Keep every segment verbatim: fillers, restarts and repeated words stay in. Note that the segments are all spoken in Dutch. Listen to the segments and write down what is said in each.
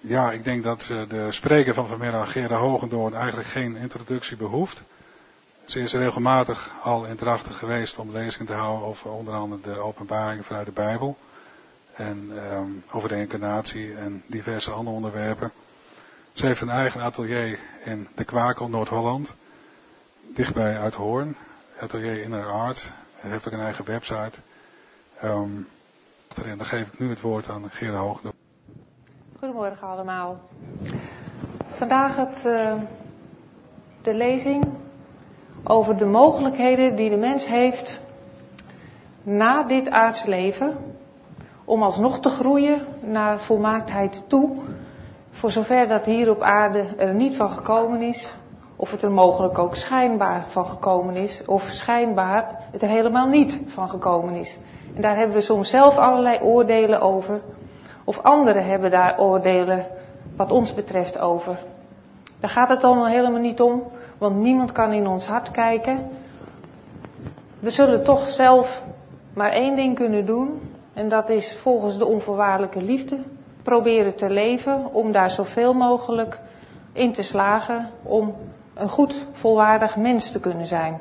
Ja, ik denk dat uh, de spreker van vanmiddag, Gerda Hogendoorn, eigenlijk geen introductie behoeft. Ze is regelmatig al indachtig geweest om lezingen te houden over onder andere de openbaringen vanuit de Bijbel. En um, over de incarnatie en diverse andere onderwerpen. Ze heeft een eigen atelier in de Kwakel, Noord-Holland. Dichtbij Uithoorn. Atelier Inner Art. Hij heeft ook een eigen website. Um, en dan geef ik nu het woord aan Gerda Hogendoorn. Goedemorgen allemaal. Vandaag het, uh, de lezing over de mogelijkheden die de mens heeft na dit aards leven om alsnog te groeien naar volmaaktheid toe, voor zover dat hier op aarde er niet van gekomen is, of het er mogelijk ook schijnbaar van gekomen is, of schijnbaar het er helemaal niet van gekomen is. En daar hebben we soms zelf allerlei oordelen over. Of anderen hebben daar oordelen wat ons betreft over. Daar gaat het allemaal helemaal niet om, want niemand kan in ons hart kijken. We zullen toch zelf maar één ding kunnen doen, en dat is volgens de onvoorwaardelijke liefde proberen te leven, om daar zoveel mogelijk in te slagen, om een goed, volwaardig mens te kunnen zijn.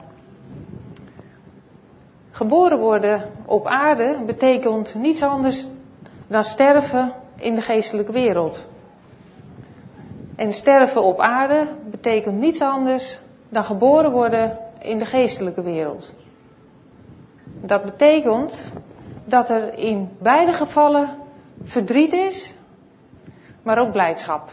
Geboren worden op aarde betekent niets anders dan sterven in de geestelijke wereld. En sterven op aarde betekent niets anders dan geboren worden in de geestelijke wereld. Dat betekent dat er in beide gevallen verdriet is, maar ook blijdschap.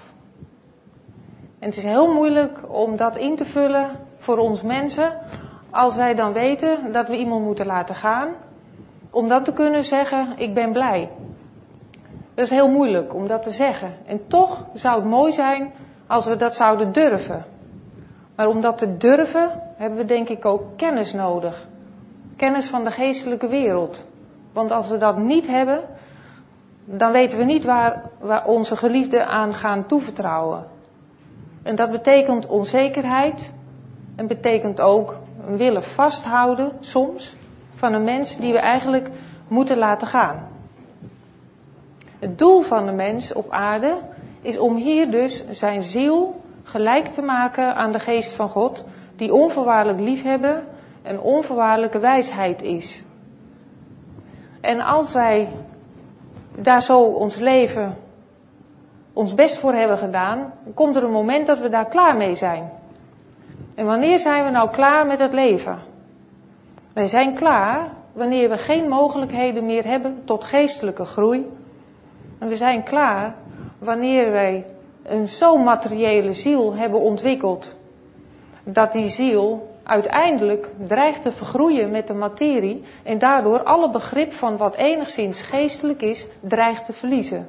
En het is heel moeilijk om dat in te vullen voor ons mensen, als wij dan weten dat we iemand moeten laten gaan, om dan te kunnen zeggen, ik ben blij. Dat is heel moeilijk om dat te zeggen. En toch zou het mooi zijn als we dat zouden durven. Maar om dat te durven hebben we denk ik ook kennis nodig. Kennis van de geestelijke wereld. Want als we dat niet hebben, dan weten we niet waar we onze geliefden aan gaan toevertrouwen. En dat betekent onzekerheid. En betekent ook een willen vasthouden soms van een mens die we eigenlijk moeten laten gaan. Het doel van de mens op aarde is om hier dus zijn ziel gelijk te maken aan de geest van God, die onvoorwaardelijk liefhebben en onvoorwaardelijke wijsheid is. En als wij daar zo ons leven, ons best voor hebben gedaan, komt er een moment dat we daar klaar mee zijn. En wanneer zijn we nou klaar met het leven? Wij zijn klaar wanneer we geen mogelijkheden meer hebben tot geestelijke groei. En we zijn klaar wanneer wij een zo materiële ziel hebben ontwikkeld, dat die ziel uiteindelijk dreigt te vergroeien met de materie en daardoor alle begrip van wat enigszins geestelijk is, dreigt te verliezen.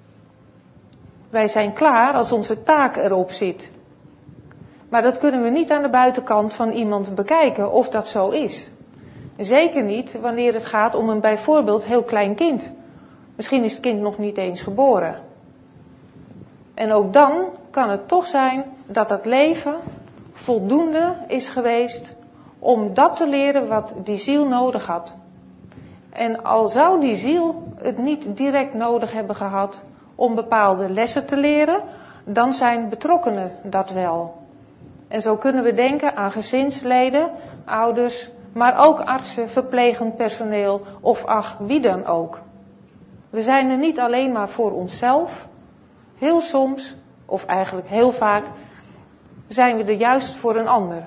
Wij zijn klaar als onze taak erop zit. Maar dat kunnen we niet aan de buitenkant van iemand bekijken of dat zo is. Zeker niet wanneer het gaat om een bijvoorbeeld heel klein kind. Misschien is het kind nog niet eens geboren. En ook dan kan het toch zijn dat het leven voldoende is geweest om dat te leren wat die ziel nodig had. En al zou die ziel het niet direct nodig hebben gehad om bepaalde lessen te leren, dan zijn betrokkenen dat wel. En zo kunnen we denken aan gezinsleden, ouders, maar ook artsen, verplegend personeel of ach, wie dan ook. We zijn er niet alleen maar voor onszelf. Heel soms, of eigenlijk heel vaak, zijn we er juist voor een ander.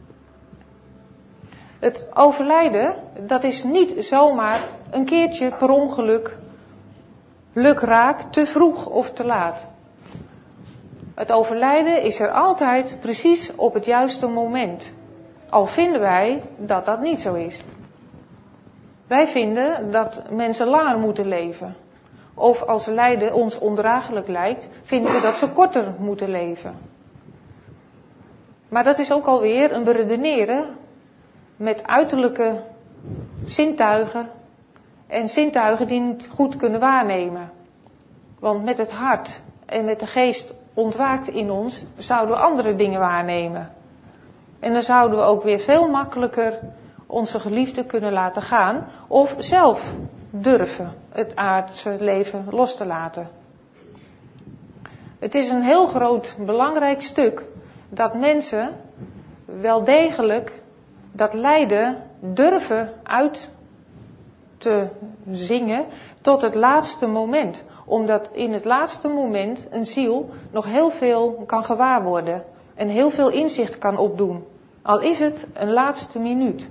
Het overlijden, dat is niet zomaar een keertje per ongeluk, lukraak, te vroeg of te laat. Het overlijden is er altijd precies op het juiste moment. Al vinden wij dat dat niet zo is. Wij vinden dat mensen langer moeten leven. Of als lijden ons ondraaglijk lijkt, vinden we dat ze korter moeten leven. Maar dat is ook alweer een beredeneren met uiterlijke zintuigen en zintuigen die niet goed kunnen waarnemen. Want met het hart en met de geest ontwaakt in ons, zouden we andere dingen waarnemen. En dan zouden we ook weer veel makkelijker onze geliefden kunnen laten gaan of zelf durven het aardse leven los te laten. Het is een heel groot, belangrijk stuk dat mensen wel degelijk dat lijden durven uit te zingen tot het laatste moment. Omdat in het laatste moment een ziel nog heel veel kan gewaar worden en heel veel inzicht kan opdoen. Al is het een laatste minuut.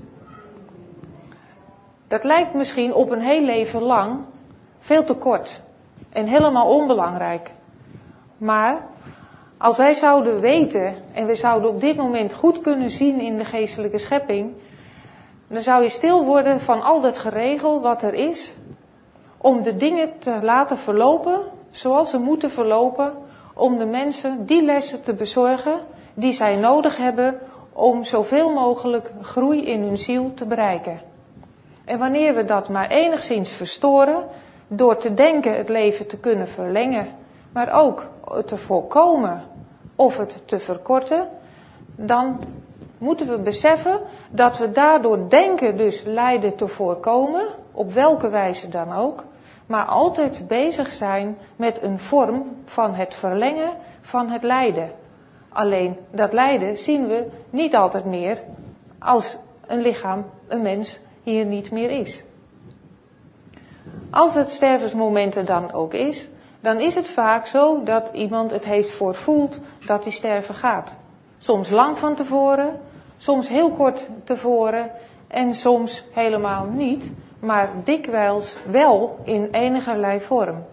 Dat lijkt misschien op een heel leven lang veel te kort en helemaal onbelangrijk. Maar als wij zouden weten en we zouden op dit moment goed kunnen zien in de geestelijke schepping, dan zou je stil worden van al dat geregel wat er is, om de dingen te laten verlopen zoals ze moeten verlopen, om de mensen die lessen te bezorgen die zij nodig hebben om zoveel mogelijk groei in hun ziel te bereiken. En wanneer we dat maar enigszins verstoren, door te denken het leven te kunnen verlengen, maar ook het te voorkomen of het te verkorten, dan moeten we beseffen dat we daardoor denken dus lijden te voorkomen, op welke wijze dan ook, maar altijd bezig zijn met een vorm van het verlengen van het lijden. Alleen dat lijden zien we niet altijd meer als een lichaam, een mens, hier niet meer is. Als het stervensmoment er dan ook is, dan is het vaak zo dat iemand het heeft voorvoeld dat hij sterven gaat. Soms lang van tevoren, soms heel kort tevoren en soms helemaal niet, maar dikwijls wel in enigerlei vorm.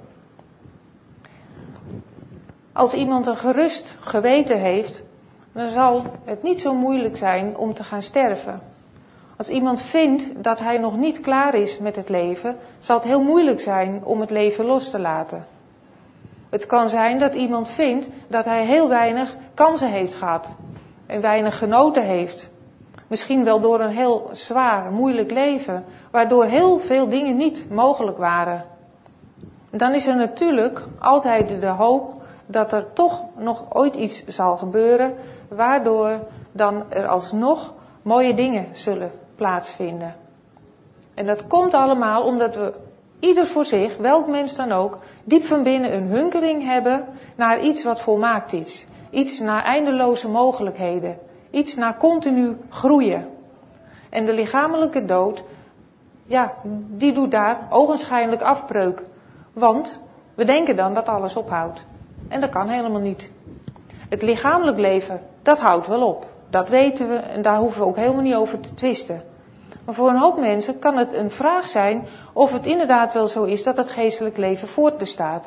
Als iemand een gerust geweten heeft, dan zal het niet zo moeilijk zijn om te gaan sterven. Als iemand vindt dat hij nog niet klaar is met het leven, zal het heel moeilijk zijn om het leven los te laten. Het kan zijn dat iemand vindt dat hij heel weinig kansen heeft gehad en weinig genoten heeft. Misschien wel door een heel zwaar, moeilijk leven, waardoor heel veel dingen niet mogelijk waren. Dan is er natuurlijk altijd de hoop dat er toch nog ooit iets zal gebeuren, waardoor dan er alsnog mooie dingen zullen plaatsvinden. En dat komt allemaal omdat we ieder voor zich, welk mens dan ook, diep van binnen een hunkering hebben naar iets wat volmaakt is. Iets naar eindeloze mogelijkheden. Iets naar continu groeien. En de lichamelijke dood, ja, die doet daar ogenschijnlijk afbreuk. Want we denken dan dat alles ophoudt. En dat kan helemaal niet. Het lichamelijk leven, dat houdt wel op. Dat weten we en daar hoeven we ook helemaal niet over te twisten. Maar voor een hoop mensen kan het een vraag zijn of het inderdaad wel zo is dat het geestelijk leven voortbestaat.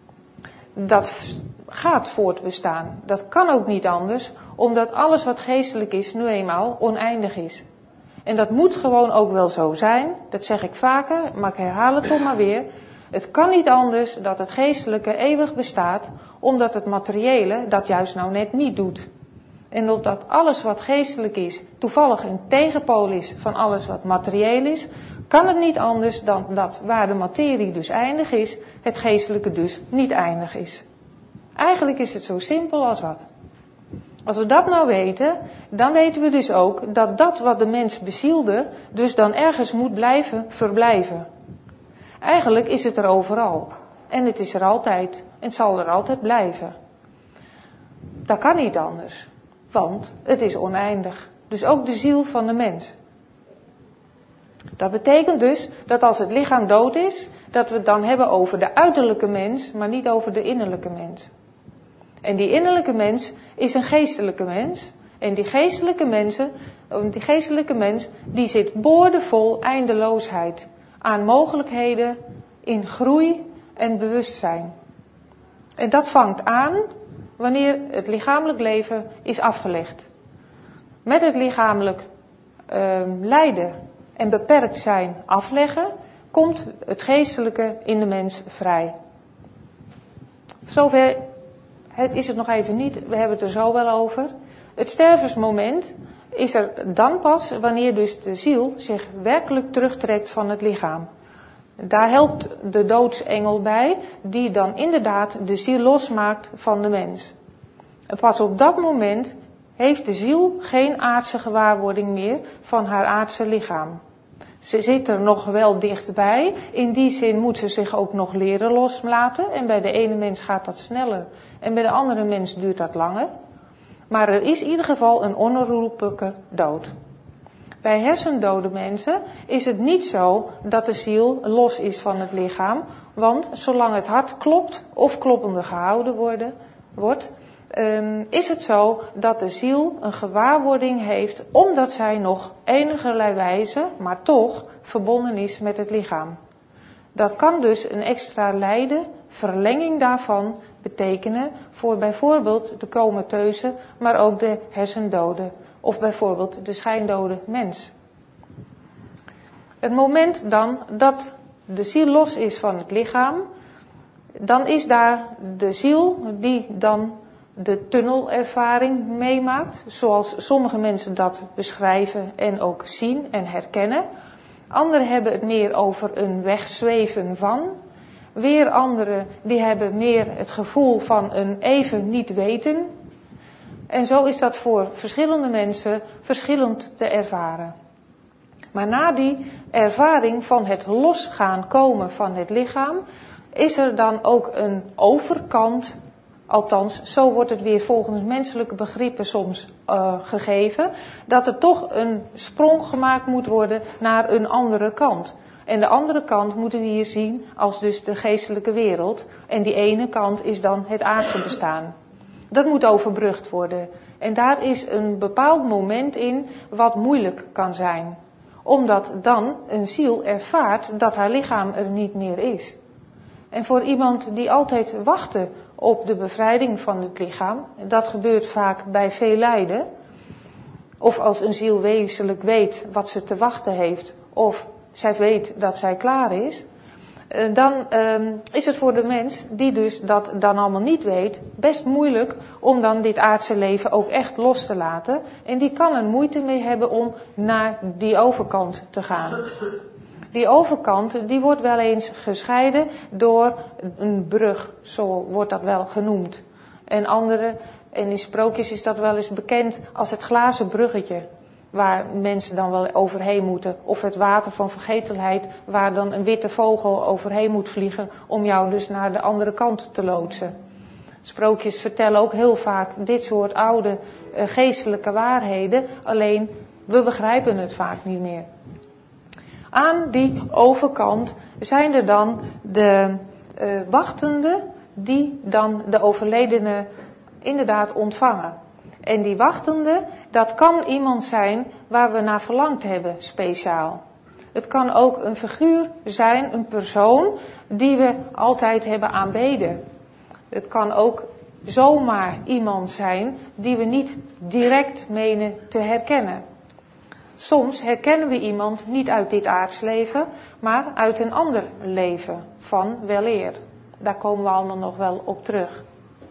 Dat gaat voortbestaan. Dat kan ook niet anders, omdat alles wat geestelijk is nu eenmaal oneindig is. En dat moet gewoon ook wel zo zijn, dat zeg ik vaker, maar ik herhaal het toch maar weer. Het kan niet anders dat het geestelijke eeuwig bestaat, omdat het materiële dat juist nou net niet doet. En omdat alles wat geestelijk is toevallig een tegenpool is van alles wat materieel is, kan het niet anders dan dat waar de materie dus eindig is, het geestelijke dus niet eindig is. Eigenlijk is het zo simpel als wat. Als we dat nou weten, dan weten we dus ook dat dat wat de mens bezielde, dus dan ergens moet blijven verblijven. Eigenlijk is het er overal. En het is er altijd. En het zal er altijd blijven. Dat kan niet anders. Want het is oneindig. Dus ook de ziel van de mens. Dat betekent dus dat als het lichaam dood is, dat we het dan hebben over de uiterlijke mens, maar niet over de innerlijke mens. En die innerlijke mens is een geestelijke mens. En die geestelijke mensen, die geestelijke mens, die zit boordevol eindeloosheid aan mogelijkheden in groei en bewustzijn. En dat vangt aan wanneer het lichamelijk leven is afgelegd. Met het lichamelijk uh, lijden en beperkt zijn afleggen, komt het geestelijke in de mens vrij. Zover het is het nog even niet, we hebben het er zo wel over. Het stervensmoment is er dan pas wanneer dus de ziel zich werkelijk terugtrekt van het lichaam. Daar helpt de doodsengel bij, die dan inderdaad de ziel losmaakt van de mens. En pas op dat moment heeft de ziel geen aardse gewaarwording meer van haar aardse lichaam. Ze zit er nog wel dichtbij. In die zin moet ze zich ook nog leren loslaten. En bij de ene mens gaat dat sneller. En bij de andere mens duurt dat langer. Maar er is in ieder geval een onherroepelijke dood. Bij hersendode mensen is het niet zo dat de ziel los is van het lichaam. Want zolang het hart klopt of kloppende gehouden worden, wordt, um, is het zo dat de ziel een gewaarwording heeft, omdat zij nog enigerlei wijze, maar toch, verbonden is met het lichaam. Dat kan dus een extra lijden, verlenging daarvan, betekenen voor bijvoorbeeld de comateuze, maar ook de hersendode. Of bijvoorbeeld de schijndode mens. Het moment dan dat de ziel los is van het lichaam, dan is daar de ziel die dan de tunnelervaring meemaakt, zoals sommige mensen dat beschrijven en ook zien en herkennen. Anderen hebben het meer over een wegzweven van. Weer anderen die hebben meer het gevoel van een even niet weten. En zo is dat voor verschillende mensen verschillend te ervaren. Maar na die ervaring van het losgaan komen van het lichaam, is er dan ook een overkant, althans zo wordt het weer volgens menselijke begrippen soms uh, gegeven, dat er toch een sprong gemaakt moet worden naar een andere kant. En de andere kant moeten we hier zien als dus de geestelijke wereld. En die ene kant is dan het aardse bestaan. Dat moet overbrugd worden. En daar is een bepaald moment in wat moeilijk kan zijn. Omdat dan een ziel ervaart dat haar lichaam er niet meer is. En voor iemand die altijd wachtte op de bevrijding van het lichaam, dat gebeurt vaak bij veel lijden. Of als een ziel wezenlijk weet wat ze te wachten heeft, of zij weet dat zij klaar is. Dan um, is het voor de mens, die dus dat dan allemaal niet weet, best moeilijk om dan dit aardse leven ook echt los te laten. En die kan er moeite mee hebben om naar die overkant te gaan. Die overkant, die wordt wel eens gescheiden door een brug, zo wordt dat wel genoemd. En andere, en in sprookjes is dat wel eens bekend als het glazen bruggetje. Waar mensen dan wel overheen moeten. Of het water van vergetelheid, waar dan een witte vogel overheen moet vliegen om jou dus naar de andere kant te loodsen. Sprookjes vertellen ook heel vaak dit soort oude uh, geestelijke waarheden, alleen we begrijpen het vaak niet meer. Aan die overkant zijn er dan de uh, wachtenden die dan de overledene inderdaad ontvangen. En die wachtende, dat kan iemand zijn waar we naar verlangd hebben, speciaal. Het kan ook een figuur zijn, een persoon, die we altijd hebben aanbeden. Het kan ook zomaar iemand zijn die we niet direct menen te herkennen. Soms herkennen we iemand niet uit dit aardsleven, maar uit een ander leven, van weleer. Daar komen we allemaal nog wel op terug.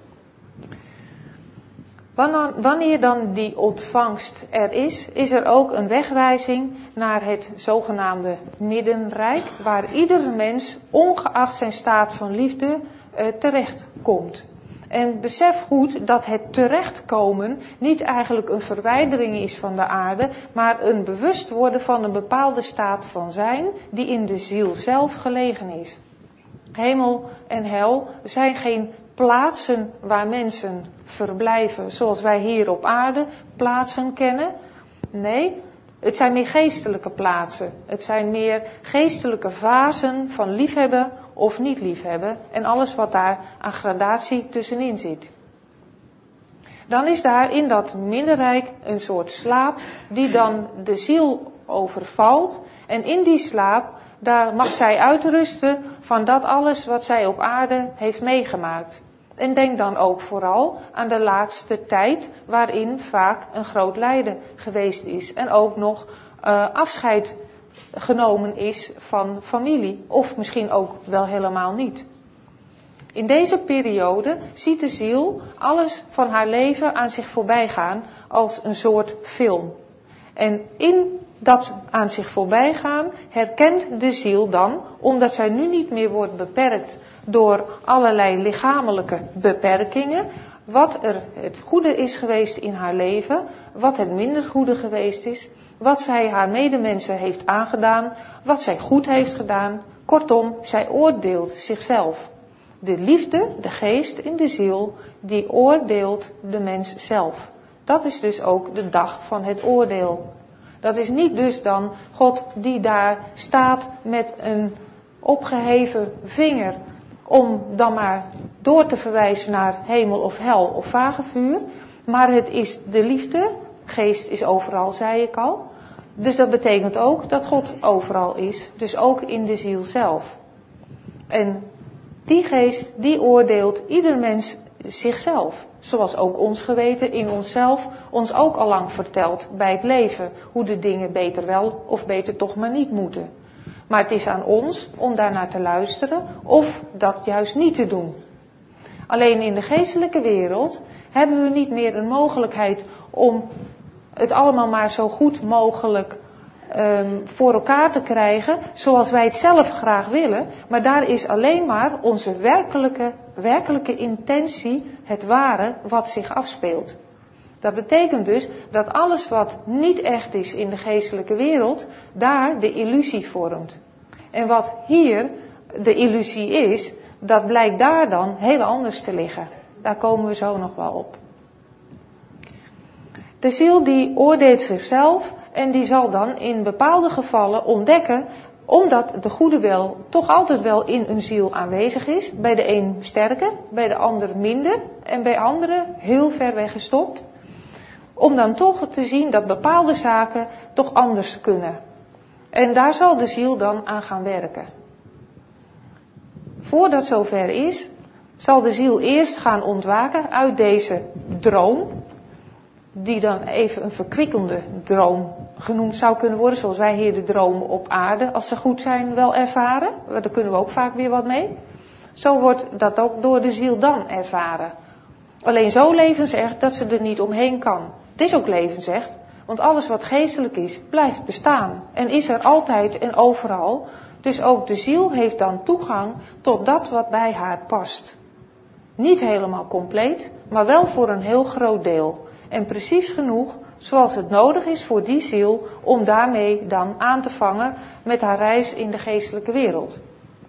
Wanneer dan die ontvangst er is, is er ook een wegwijzing naar het zogenaamde middenrijk, waar iedere mens, ongeacht zijn staat van liefde, uh, terecht komt. En besef goed dat het terechtkomen niet eigenlijk een verwijdering is van de aarde, maar een bewust worden van een bepaalde staat van zijn die in de ziel zelf gelegen is. Hemel en hel zijn geen plaatsen waar mensen verblijven zoals wij hier op aarde plaatsen kennen. Nee, het zijn meer geestelijke plaatsen. Het zijn meer geestelijke fasen van liefhebben of niet liefhebben en alles wat daar aan gradatie tussenin zit. Dan is daar in dat middenrijk een soort slaap die dan de ziel overvalt. En in die slaap, daar mag zij uitrusten van dat alles wat zij op aarde heeft meegemaakt. En denk dan ook vooral aan de laatste tijd waarin vaak een groot lijden geweest is. En ook nog uh, afscheid genomen is van familie. Of misschien ook wel helemaal niet. In deze periode ziet de ziel alles van haar leven aan zich voorbij gaan als een soort film. En in dat aan zich voorbij gaan herkent de ziel dan, omdat zij nu niet meer wordt beperkt door allerlei lichamelijke beperkingen, wat er het goede is geweest in haar leven, wat het minder goede geweest is. wat zij haar medemensen heeft aangedaan, wat zij goed heeft gedaan. Kortom, zij oordeelt zichzelf. De liefde, de geest in de ziel, die oordeelt de mens zelf. Dat is dus ook de dag van het oordeel. Dat is niet dus dan God die daar staat met een opgeheven vinger om dan maar door te verwijzen naar hemel of hel of vagevuur. Maar het is de liefde, geest is overal, zei ik al. Dus dat betekent ook dat God overal is, dus ook in de ziel zelf. En die geest, die oordeelt ieder mens zichzelf. Zoals ook ons geweten in onszelf ons ook al lang vertelt bij het leven. Hoe de dingen beter wel of beter toch maar niet moeten. Maar het is aan ons om daarnaar te luisteren of dat juist niet te doen. Alleen in de geestelijke wereld hebben we niet meer een mogelijkheid om het allemaal maar zo goed mogelijk um, voor elkaar te krijgen, zoals wij het zelf graag willen. Maar daar is alleen maar onze werkelijke, werkelijke intentie, het ware, wat zich afspeelt. Dat betekent dus dat alles wat niet echt is in de geestelijke wereld, daar de illusie vormt. En wat hier de illusie is, dat blijkt daar dan heel anders te liggen. Daar komen we zo nog wel op. De ziel die oordeelt zichzelf en die zal dan in bepaalde gevallen ontdekken, omdat de goede wil toch altijd wel in een ziel aanwezig is, bij de een sterker, bij de ander minder en bij anderen heel ver weggestopt, om dan toch te zien dat bepaalde zaken toch anders kunnen. En daar zal de ziel dan aan gaan werken. Voordat zover is, zal de ziel eerst gaan ontwaken uit deze droom, die dan even een verkwikkende droom genoemd zou kunnen worden, zoals wij hier de dromen op aarde, als ze goed zijn, wel ervaren. Daar kunnen we ook vaak weer wat mee. Zo wordt dat ook door de ziel dan ervaren. Alleen zo levensecht dat ze er niet omheen kan. Het is ook levensecht, want alles wat geestelijk is, blijft bestaan. En is er altijd en overal. Dus ook de ziel heeft dan toegang tot dat wat bij haar past. Niet helemaal compleet, maar wel voor een heel groot deel. En precies genoeg zoals het nodig is voor die ziel om daarmee dan aan te vangen met haar reis in de geestelijke wereld.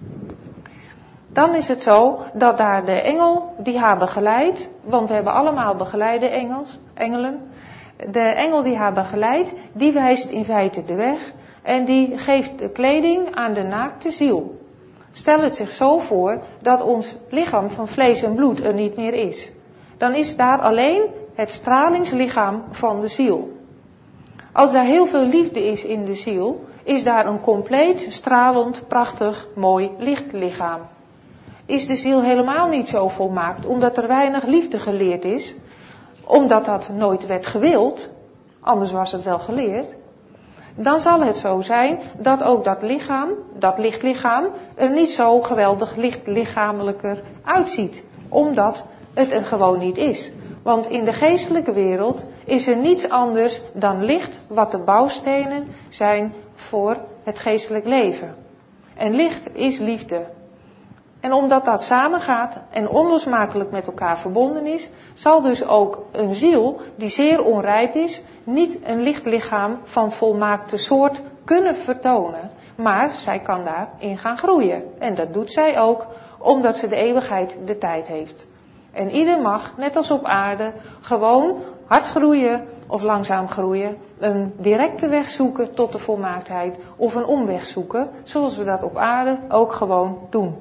Dan is het zo dat daar de engel die haar begeleidt, want we hebben allemaal begeleide engels, engelen. De engel die haar begeleidt, die wijst in feite de weg en die geeft de kleding aan de naakte ziel. Stel het zich zo voor dat ons lichaam van vlees en bloed er niet meer is. Dan is daar alleen het stralingslichaam van de ziel. Als daar heel veel liefde is in de ziel, is daar een compleet, stralend, prachtig, mooi lichtlichaam. Is de ziel helemaal niet zo volmaakt, omdat er weinig liefde geleerd is, omdat dat nooit werd gewild, anders was het wel geleerd, dan zal het zo zijn dat ook dat lichaam, dat lichtlichaam, er niet zo geweldig lichtlichamelijker uitziet, omdat het er gewoon niet is. Want in de geestelijke wereld is er niets anders dan licht wat de bouwstenen zijn voor het geestelijk leven. En licht is liefde. En omdat dat samengaat en onlosmakelijk met elkaar verbonden is, zal dus ook een ziel die zeer onrijp is, niet een lichtlichaam van volmaakte soort kunnen vertonen. Maar zij kan daarin gaan groeien. En dat doet zij ook, omdat ze de eeuwigheid de tijd heeft. En ieder mag, net als op aarde, gewoon hard groeien of langzaam groeien. Een directe weg zoeken tot de volmaaktheid of een omweg zoeken, zoals we dat op aarde ook gewoon doen.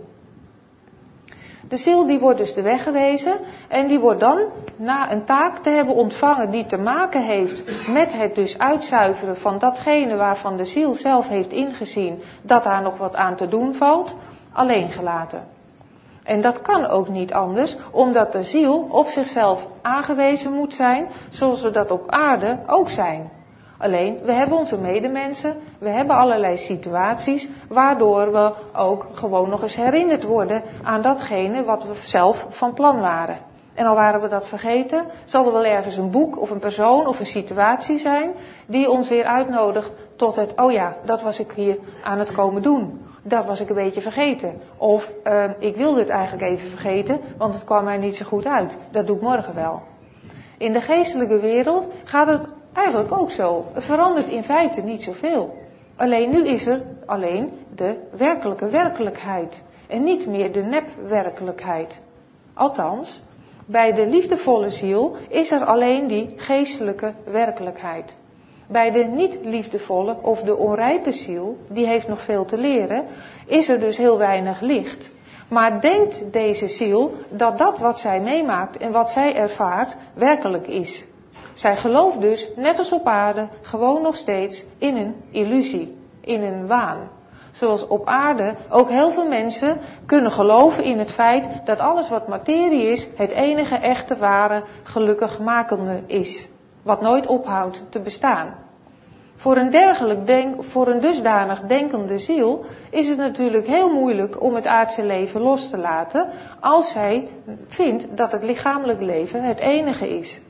De ziel die wordt dus de weg gewezen en die wordt dan, na een taak te hebben ontvangen die te maken heeft met het dus uitzuiveren van datgene waarvan de ziel zelf heeft ingezien dat daar nog wat aan te doen valt, alleen gelaten. En dat kan ook niet anders, omdat de ziel op zichzelf aangewezen moet zijn, zoals we dat op aarde ook zijn. Alleen, we hebben onze medemensen, we hebben allerlei situaties, waardoor we ook gewoon nog eens herinnerd worden aan datgene wat we zelf van plan waren. En al waren we dat vergeten, zal er wel ergens een boek of een persoon of een situatie zijn die ons weer uitnodigt tot het, oh ja, dat was ik hier aan het komen doen. Dat was ik een beetje vergeten. Of uh, ik wilde het eigenlijk even vergeten, want het kwam mij niet zo goed uit. Dat doe ik morgen wel. In de geestelijke wereld gaat het eigenlijk ook zo. Het verandert in feite niet zoveel. Alleen nu is er alleen de werkelijke werkelijkheid. En niet meer de nepwerkelijkheid. Althans, bij de liefdevolle ziel is er alleen die geestelijke werkelijkheid. Bij de niet-liefdevolle of de onrijpe ziel, die heeft nog veel te leren, is er dus heel weinig licht. Maar denkt deze ziel dat dat wat zij meemaakt en wat zij ervaart werkelijk is. Zij gelooft dus, net als op aarde, gewoon nog steeds in een illusie, in een waan. Zoals op aarde ook heel veel mensen kunnen geloven in het feit dat alles wat materie is, het enige echte ware gelukkigmakende is. Wat nooit ophoudt te bestaan. Voor een dergelijk denk, voor een dusdanig denkende ziel is het natuurlijk heel moeilijk om het aardse leven los te laten als zij vindt dat het lichamelijk leven het enige is.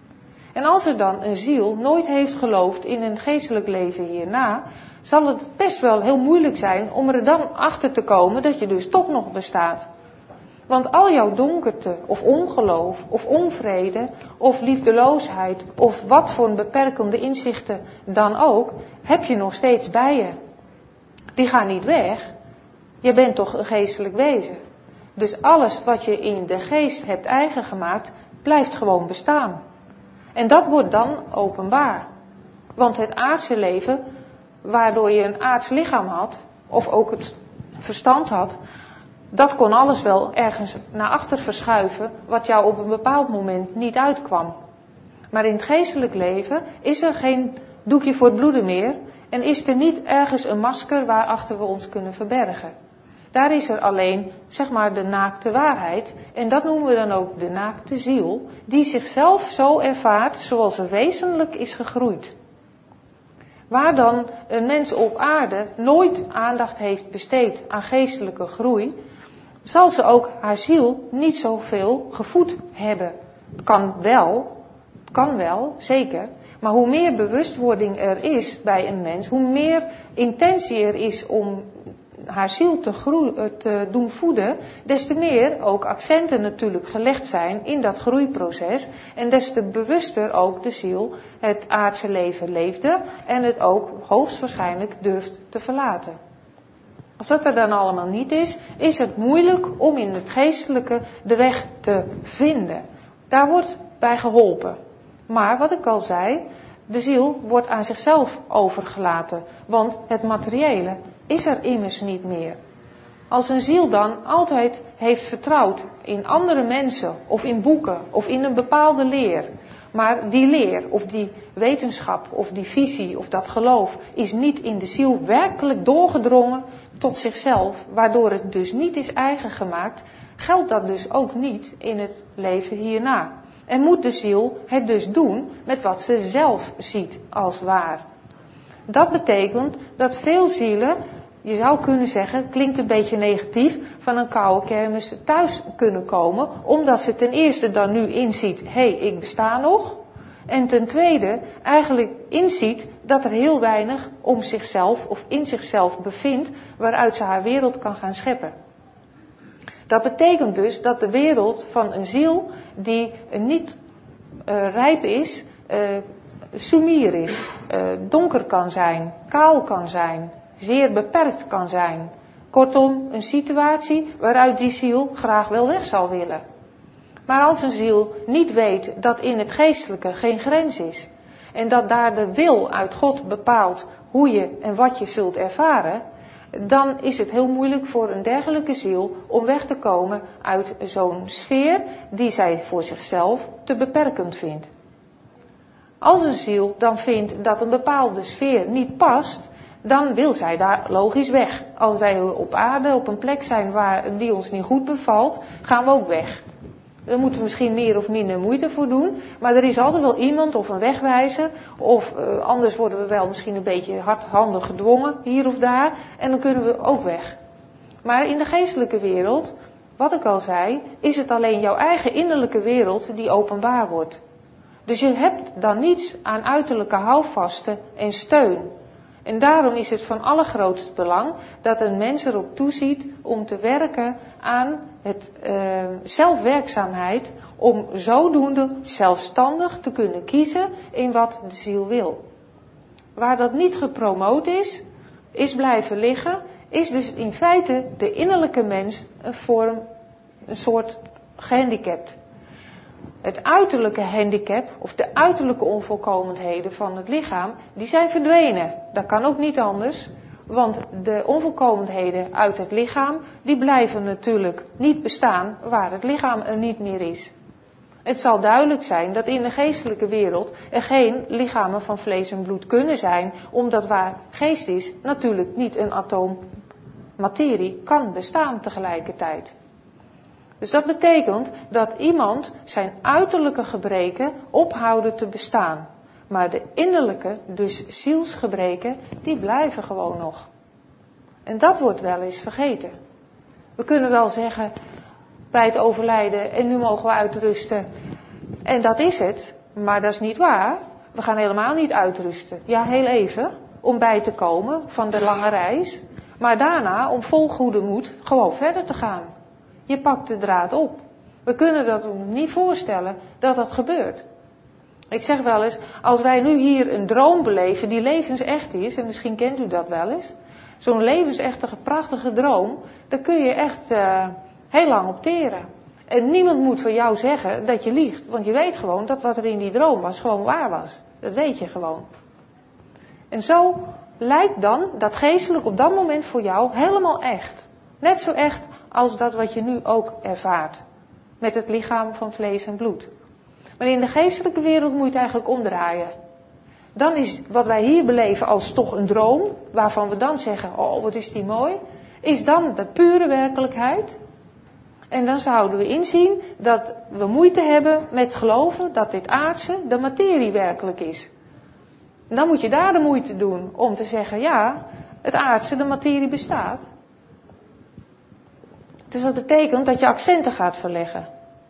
En als er dan een ziel nooit heeft geloofd in een geestelijk leven hierna, zal het best wel heel moeilijk zijn om er dan achter te komen dat je dus toch nog bestaat. Want al jouw donkerte, of ongeloof, of onvrede, of liefdeloosheid, of wat voor een beperkende inzichten dan ook, heb je nog steeds bij je. Die gaan niet weg. Je bent toch een geestelijk wezen. Dus alles wat je in de geest hebt eigen gemaakt, blijft gewoon bestaan. En dat wordt dan openbaar. Want het aardse leven, waardoor je een aards lichaam had, of ook het verstand had, dat kon alles wel ergens naar achter verschuiven, wat jou op een bepaald moment niet uitkwam. Maar in het geestelijk leven is er geen doekje voor het bloeden meer en is er niet ergens een masker waarachter we ons kunnen verbergen. Daar is er alleen, zeg maar, de naakte waarheid, en dat noemen we dan ook de naakte ziel, die zichzelf zo ervaart zoals ze wezenlijk is gegroeid. Waar dan een mens op aarde nooit aandacht heeft besteed aan geestelijke groei, zal ze ook haar ziel niet zoveel gevoed hebben. Het kan wel, het kan wel, zeker. Maar hoe meer bewustwording er is bij een mens, hoe meer intentie er is om haar ziel te, groeien, te doen voeden, des te meer ook accenten natuurlijk gelegd zijn in dat groeiproces. En des te bewuster ook de ziel het aardse leven leefde en het ook hoogstwaarschijnlijk durft te verlaten. Als dat er dan allemaal niet is, is het moeilijk om in het geestelijke de weg te vinden. Daar wordt bij geholpen. Maar wat ik al zei, de ziel wordt aan zichzelf overgelaten, want het materiële is er immers niet meer. Als een ziel dan altijd heeft vertrouwd in andere mensen of in boeken of in een bepaalde leer, maar die leer of die wetenschap of die visie of dat geloof is niet in de ziel werkelijk doorgedrongen tot zichzelf, waardoor het dus niet is eigen gemaakt, geldt dat dus ook niet in het leven hierna. En moet de ziel het dus doen met wat ze zelf ziet als waar. Dat betekent dat veel zielen, je zou kunnen zeggen, klinkt een beetje negatief, van een koude kermis thuis kunnen komen, omdat ze ten eerste dan nu inziet, hé, hey, ik besta nog. En ten tweede eigenlijk inziet dat er heel weinig om zichzelf of in zichzelf bevindt, waaruit ze haar wereld kan gaan scheppen. Dat betekent dus dat de wereld van een ziel die niet uh, rijp is, uh, sumier is, uh, donker kan zijn, kaal kan zijn, zeer beperkt kan zijn. Kortom, een situatie waaruit die ziel graag wel weg zal willen. Maar als een ziel niet weet dat in het geestelijke geen grens is, en dat daar de wil uit God bepaalt hoe je en wat je zult ervaren, dan is het heel moeilijk voor een dergelijke ziel om weg te komen uit zo'n sfeer die zij voor zichzelf te beperkend vindt. Als een ziel dan vindt dat een bepaalde sfeer niet past, dan wil zij daar logisch weg. Als wij op aarde op een plek zijn waar die ons niet goed bevalt, gaan we ook weg. Daar moeten we misschien meer of minder moeite voor doen. Maar er is altijd wel iemand of een wegwijzer. Of uh, anders worden we wel misschien een beetje hardhandig gedwongen hier of daar. En dan kunnen we ook weg. Maar in de geestelijke wereld, wat ik al zei, is het alleen jouw eigen innerlijke wereld die openbaar wordt. Dus je hebt dan niets aan uiterlijke houvasten en steun. En daarom is het van allergrootste belang dat een mens erop toeziet om te werken aan het uh, zelfwerkzaamheid, om zodoende zelfstandig te kunnen kiezen in wat de ziel wil. Waar dat niet gepromoot is, is blijven liggen, is dus in feite de innerlijke mens een vorm, een soort gehandicapt. Het uiterlijke handicap, of de uiterlijke onvolkomenheden van het lichaam, die zijn verdwenen. Dat kan ook niet anders, want de onvolkomenheden uit het lichaam, die blijven natuurlijk niet bestaan waar het lichaam er niet meer is. Het zal duidelijk zijn dat in de geestelijke wereld er geen lichamen van vlees en bloed kunnen zijn, omdat waar geest is natuurlijk niet een atoom materie kan bestaan tegelijkertijd. Dus dat betekent dat iemand zijn uiterlijke gebreken ophouden te bestaan. Maar de innerlijke, dus zielsgebreken, die blijven gewoon nog. En dat wordt wel eens vergeten. We kunnen wel zeggen bij het overlijden en nu mogen we uitrusten. En dat is het, maar dat is niet waar. We gaan helemaal niet uitrusten. Ja, heel even, om bij te komen van de lange reis. Maar daarna om vol goede moed gewoon verder te gaan. Je pakt de draad op. We kunnen dat ons niet voorstellen dat dat gebeurt. Ik zeg wel eens, als wij nu hier een droom beleven die levensecht is, en misschien kent u dat wel eens, zo'n levensechte, prachtige droom, daar kun je echt uh, heel lang op teren. En niemand moet van jou zeggen dat je liegt, want je weet gewoon dat wat er in die droom was gewoon waar was. Dat weet je gewoon. En zo lijkt dan dat geestelijk op dat moment voor jou helemaal echt. Net zo echt als dat wat je nu ook ervaart. Met het lichaam van vlees en bloed. Maar in de geestelijke wereld moet je het eigenlijk omdraaien. Dan is wat wij hier beleven als toch een droom, waarvan we dan zeggen, oh wat is die mooi, is dan de pure werkelijkheid. En dan zouden we inzien dat we moeite hebben met geloven dat dit aardse de materie werkelijk is. En dan moet je daar de moeite doen om te zeggen, ja, het aardse, de materie bestaat. Dus dat betekent dat je accenten gaat verleggen.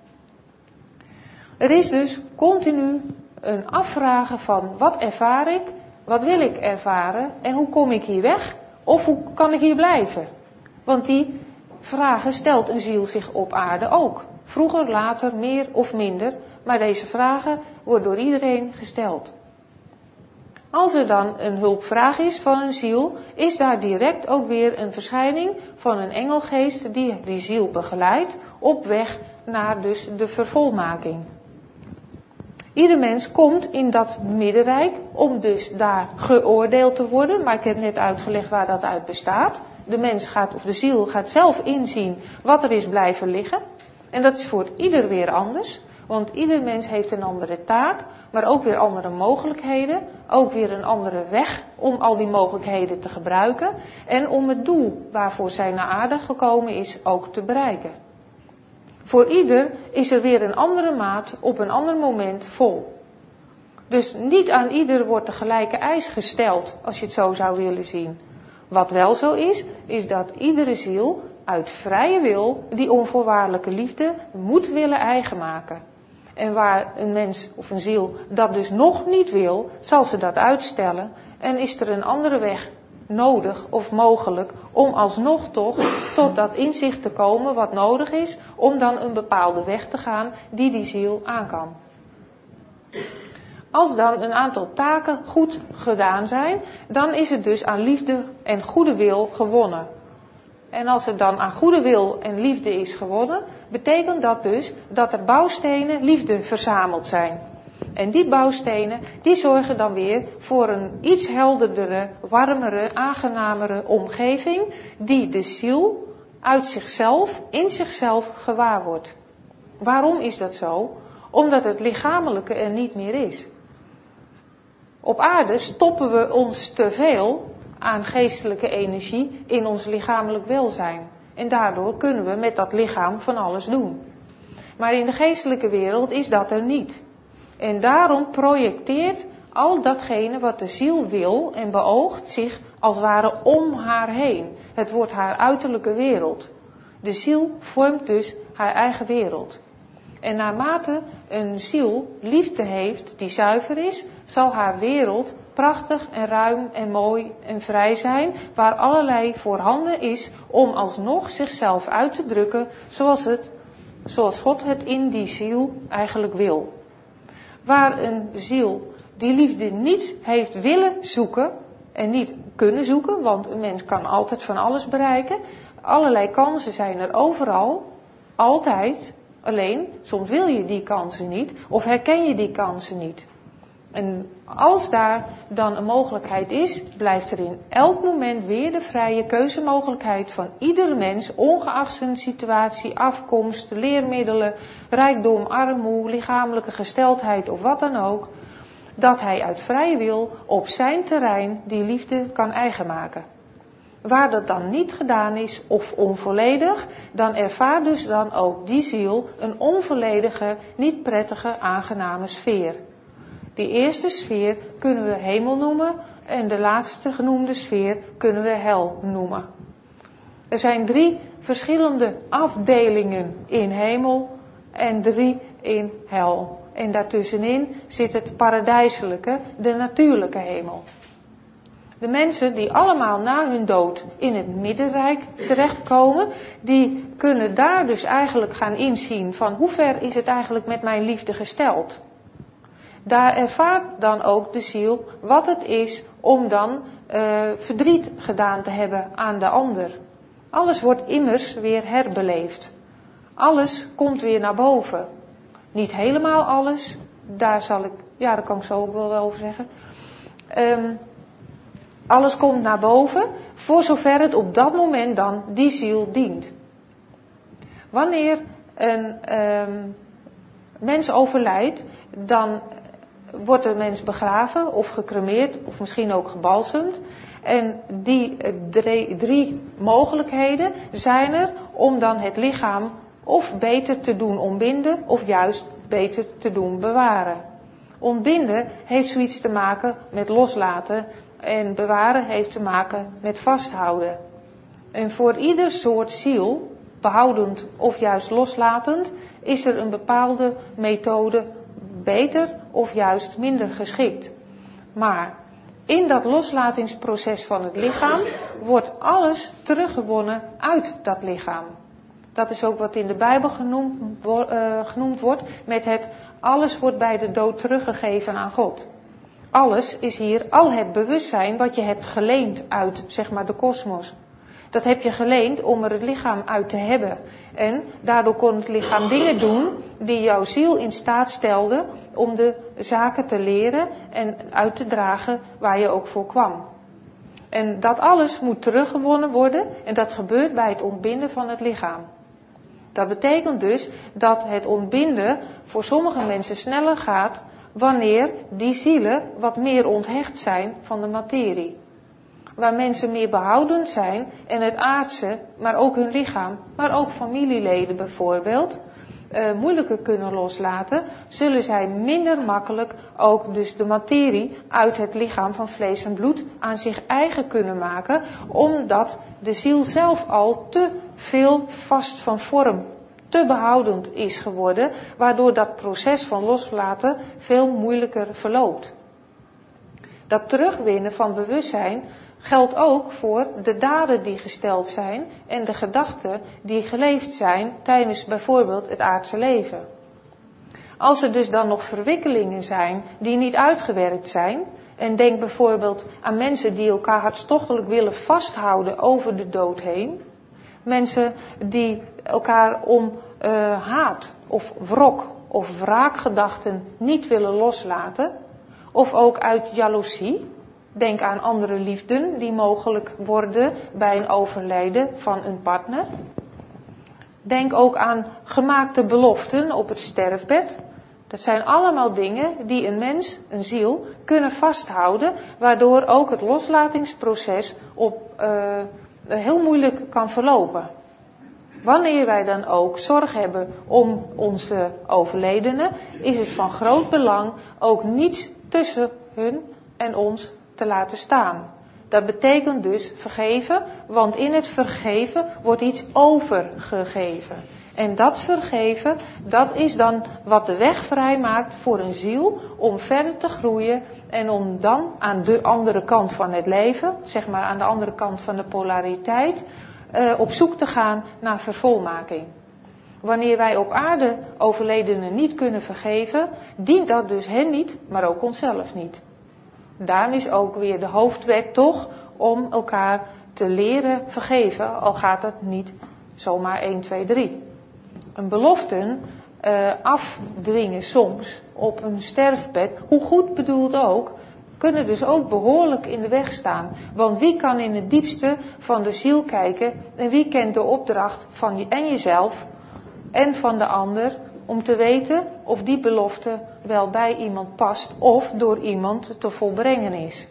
Er is dus continu een afvragen van wat ervaar ik, wat wil ik ervaren en hoe kom ik hier weg of hoe kan ik hier blijven. Want die vragen stelt een ziel zich op aarde ook. Vroeger, later, meer of minder, maar deze vragen worden door iedereen gesteld. Als er dan een hulpvraag is van een ziel, is daar direct ook weer een verschijning van een engelgeest die die ziel begeleidt op weg naar dus de vervolmaking. Ieder mens komt in dat middenrijk om dus daar geoordeeld te worden, maar ik heb net uitgelegd waar dat uit bestaat. De mens gaat, of de ziel gaat zelf inzien wat er is blijven liggen. En dat is voor ieder weer anders. Want ieder mens heeft een andere taak, maar ook weer andere mogelijkheden. Ook weer een andere weg om al die mogelijkheden te gebruiken. En om het doel waarvoor zij naar aarde gekomen is ook te bereiken. Voor ieder is er weer een andere maat op een ander moment vol. Dus niet aan ieder wordt de gelijke eis gesteld, als je het zo zou willen zien. Wat wel zo is, is dat iedere ziel uit vrije wil die onvoorwaardelijke liefde moet willen eigen maken. En waar een mens of een ziel dat dus nog niet wil, zal ze dat uitstellen en is er een andere weg nodig of mogelijk om alsnog toch tot dat inzicht te komen wat nodig is om dan een bepaalde weg te gaan die die ziel aan kan. Als dan een aantal taken goed gedaan zijn, dan is het dus aan liefde en goede wil gewonnen. En als er dan aan goede wil en liefde is gewonnen, betekent dat dus dat er bouwstenen liefde verzameld zijn. En die bouwstenen, die zorgen dan weer voor een iets helderdere, warmere, aangenamere omgeving, die de ziel uit zichzelf, in zichzelf gewaar wordt. Waarom is dat zo? Omdat het lichamelijke er niet meer is. Op aarde stoppen we ons te veel aan geestelijke energie in ons lichamelijk welzijn. En daardoor kunnen we met dat lichaam van alles doen. Maar in de geestelijke wereld is dat er niet. En daarom projecteert al datgene wat de ziel wil en beoogt zich als het ware om haar heen. Het wordt haar uiterlijke wereld. De ziel vormt dus haar eigen wereld. En naarmate een ziel liefde heeft die zuiver is, zal haar wereld prachtig en ruim en mooi en vrij zijn, waar allerlei voorhanden is om alsnog zichzelf uit te drukken zoals, het, zoals God het in die ziel eigenlijk wil. Waar een ziel die liefde niet heeft willen zoeken en niet kunnen zoeken, want een mens kan altijd van alles bereiken. Allerlei kansen zijn er overal, altijd. Alleen, soms wil je die kansen niet of herken je die kansen niet. En als daar dan een mogelijkheid is, blijft er in elk moment weer de vrije keuzemogelijkheid van iedere mens, ongeacht zijn situatie, afkomst, leermiddelen, rijkdom, armoede, lichamelijke gesteldheid of wat dan ook, dat hij uit vrije wil op zijn terrein die liefde kan eigen maken. Waar dat dan niet gedaan is of onvolledig, dan ervaart dus dan ook die ziel een onvolledige, niet prettige, aangename sfeer. Die eerste sfeer kunnen we hemel noemen en de laatste genoemde sfeer kunnen we hel noemen. Er zijn drie verschillende afdelingen in hemel en drie in hel. En daartussenin zit het paradijselijke, de natuurlijke hemel. De mensen die allemaal na hun dood in het middenrijk terechtkomen, die kunnen daar dus eigenlijk gaan inzien van hoe ver is het eigenlijk met mijn liefde gesteld. Daar ervaart dan ook de ziel wat het is om dan uh, verdriet gedaan te hebben aan de ander. Alles wordt immers weer herbeleefd. Alles komt weer naar boven. Niet helemaal alles, daar zal ik, ja daar kan ik zo ook wel over zeggen. Um, alles komt naar boven, voor zover het op dat moment dan die ziel dient. Wanneer een um, mens overlijdt, dan wordt de mens begraven of gecremeerd of misschien ook gebalsemd. En die drie, drie mogelijkheden zijn er om dan het lichaam of beter te doen ontbinden of juist beter te doen bewaren. Ontbinden heeft zoiets te maken met loslaten en bewaren heeft te maken met vasthouden. En voor ieder soort ziel, behoudend of juist loslatend, is er een bepaalde methode beter of juist minder geschikt. Maar in dat loslatingsproces van het lichaam wordt alles teruggewonnen uit dat lichaam. Dat is ook wat in de Bijbel genoemd, uh, genoemd wordt met het alles wordt bij de dood teruggegeven aan God. Alles is hier al het bewustzijn wat je hebt geleend uit, zeg maar, de kosmos. Dat heb je geleend om er het lichaam uit te hebben. En daardoor kon het lichaam dingen doen die jouw ziel in staat stelden om de zaken te leren en uit te dragen waar je ook voor kwam. En dat alles moet teruggewonnen worden en dat gebeurt bij het ontbinden van het lichaam. Dat betekent dus dat het ontbinden voor sommige mensen sneller gaat wanneer die zielen wat meer onthecht zijn van de materie. Waar mensen meer behoudend zijn en het aardse, maar ook hun lichaam, maar ook familieleden bijvoorbeeld, uh, moeilijker kunnen loslaten, zullen zij minder makkelijk ook dus de materie uit het lichaam van vlees en bloed aan zich eigen kunnen maken, omdat de ziel zelf al te veel vast van vorm, te behoudend is geworden, waardoor dat proces van loslaten veel moeilijker verloopt. Dat terugwinnen van bewustzijn geldt ook voor de daden die gesteld zijn en de gedachten die geleefd zijn tijdens bijvoorbeeld het aardse leven. Als er dus dan nog verwikkelingen zijn die niet uitgewerkt zijn, en denk bijvoorbeeld aan mensen die elkaar hartstochtelijk willen vasthouden over de dood heen, mensen die elkaar om uh, haat of wrok of wraakgedachten niet willen loslaten, of ook uit jaloezie. Denk aan andere liefden die mogelijk worden bij een overlijden van een partner. Denk ook aan gemaakte beloften op het sterfbed. Dat zijn allemaal dingen die een mens, een ziel, kunnen vasthouden, waardoor ook het loslatingsproces op, uh, heel moeilijk kan verlopen. Wanneer wij dan ook zorg hebben om onze overledenen, is het van groot belang ook niets tussen hun en ons te laten staan. Dat betekent dus vergeven, want in het vergeven wordt iets overgegeven. En dat vergeven, dat is dan wat de weg vrijmaakt voor een ziel om verder te groeien en om dan aan de andere kant van het leven, zeg maar aan de andere kant van de polariteit, uh, op zoek te gaan naar vervolmaking. Wanneer wij op aarde overledenen niet kunnen vergeven, dient dat dus hen niet, maar ook onszelf niet. Daarom is ook weer de hoofdwet toch om elkaar te leren vergeven, al gaat dat niet zomaar één, twee, drie. Een belofte uh, afdwingen soms op een sterfbed, hoe goed bedoeld ook, kunnen dus ook behoorlijk in de weg staan. Want wie kan in het diepste van de ziel kijken en wie kent de opdracht van je en jezelf en van de ander om te weten of die belofte wel bij iemand past of door iemand te volbrengen is.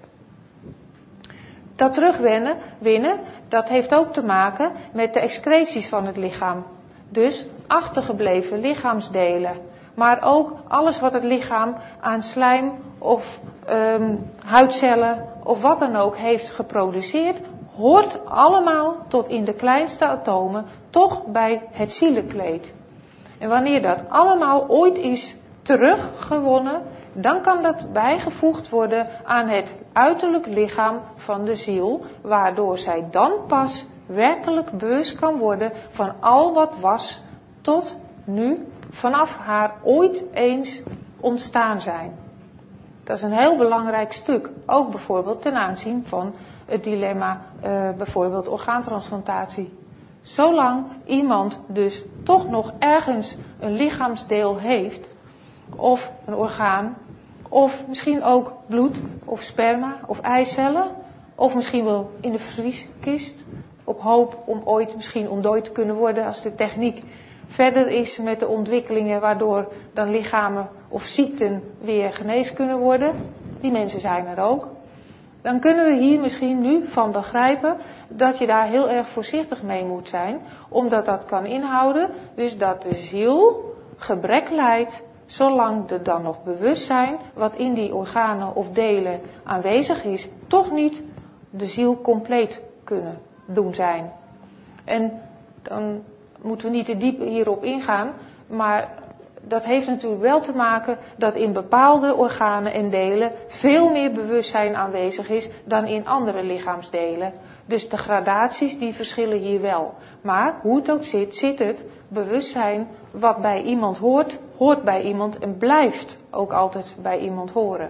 Dat terugwinnen, winnen, dat heeft ook te maken met de excreties van het lichaam. Dus achtergebleven lichaamsdelen. Maar ook alles wat het lichaam aan slijm of um, huidcellen of wat dan ook heeft geproduceerd, hoort allemaal tot in de kleinste atomen toch bij het zielenkleed. En wanneer dat allemaal ooit is teruggewonnen, dan kan dat bijgevoegd worden aan het uiterlijk lichaam van de ziel, waardoor zij dan pas werkelijk bewust kan worden van al wat was tot nu, vanaf haar ooit eens ontstaan zijn. Dat is een heel belangrijk stuk, ook bijvoorbeeld ten aanzien van het dilemma, uh, bijvoorbeeld orgaantransplantatie. Zolang iemand dus toch nog ergens een lichaamsdeel heeft, of een orgaan, of misschien ook bloed, of sperma, of eicellen, of misschien wel in de vrieskist, op hoop om ooit misschien ontdooid te kunnen worden als de techniek verder is met de ontwikkelingen waardoor dan lichamen of ziekten weer genezen kunnen worden. Die mensen zijn er ook. Dan kunnen we hier misschien nu van begrijpen dat je daar heel erg voorzichtig mee moet zijn, omdat dat kan inhouden dus dat de ziel gebrek lijdt, zolang er dan nog bewustzijn wat in die organen of delen aanwezig is, toch niet de ziel compleet kunnen doen zijn. En dan moeten we niet te diep hierop ingaan, maar dat heeft natuurlijk wel te maken dat in bepaalde organen en delen veel meer bewustzijn aanwezig is dan in andere lichaamsdelen. Dus de gradaties die verschillen hier wel. Maar hoe het ook zit, zit het bewustzijn wat bij iemand hoort, hoort bij iemand en blijft ook altijd bij iemand horen.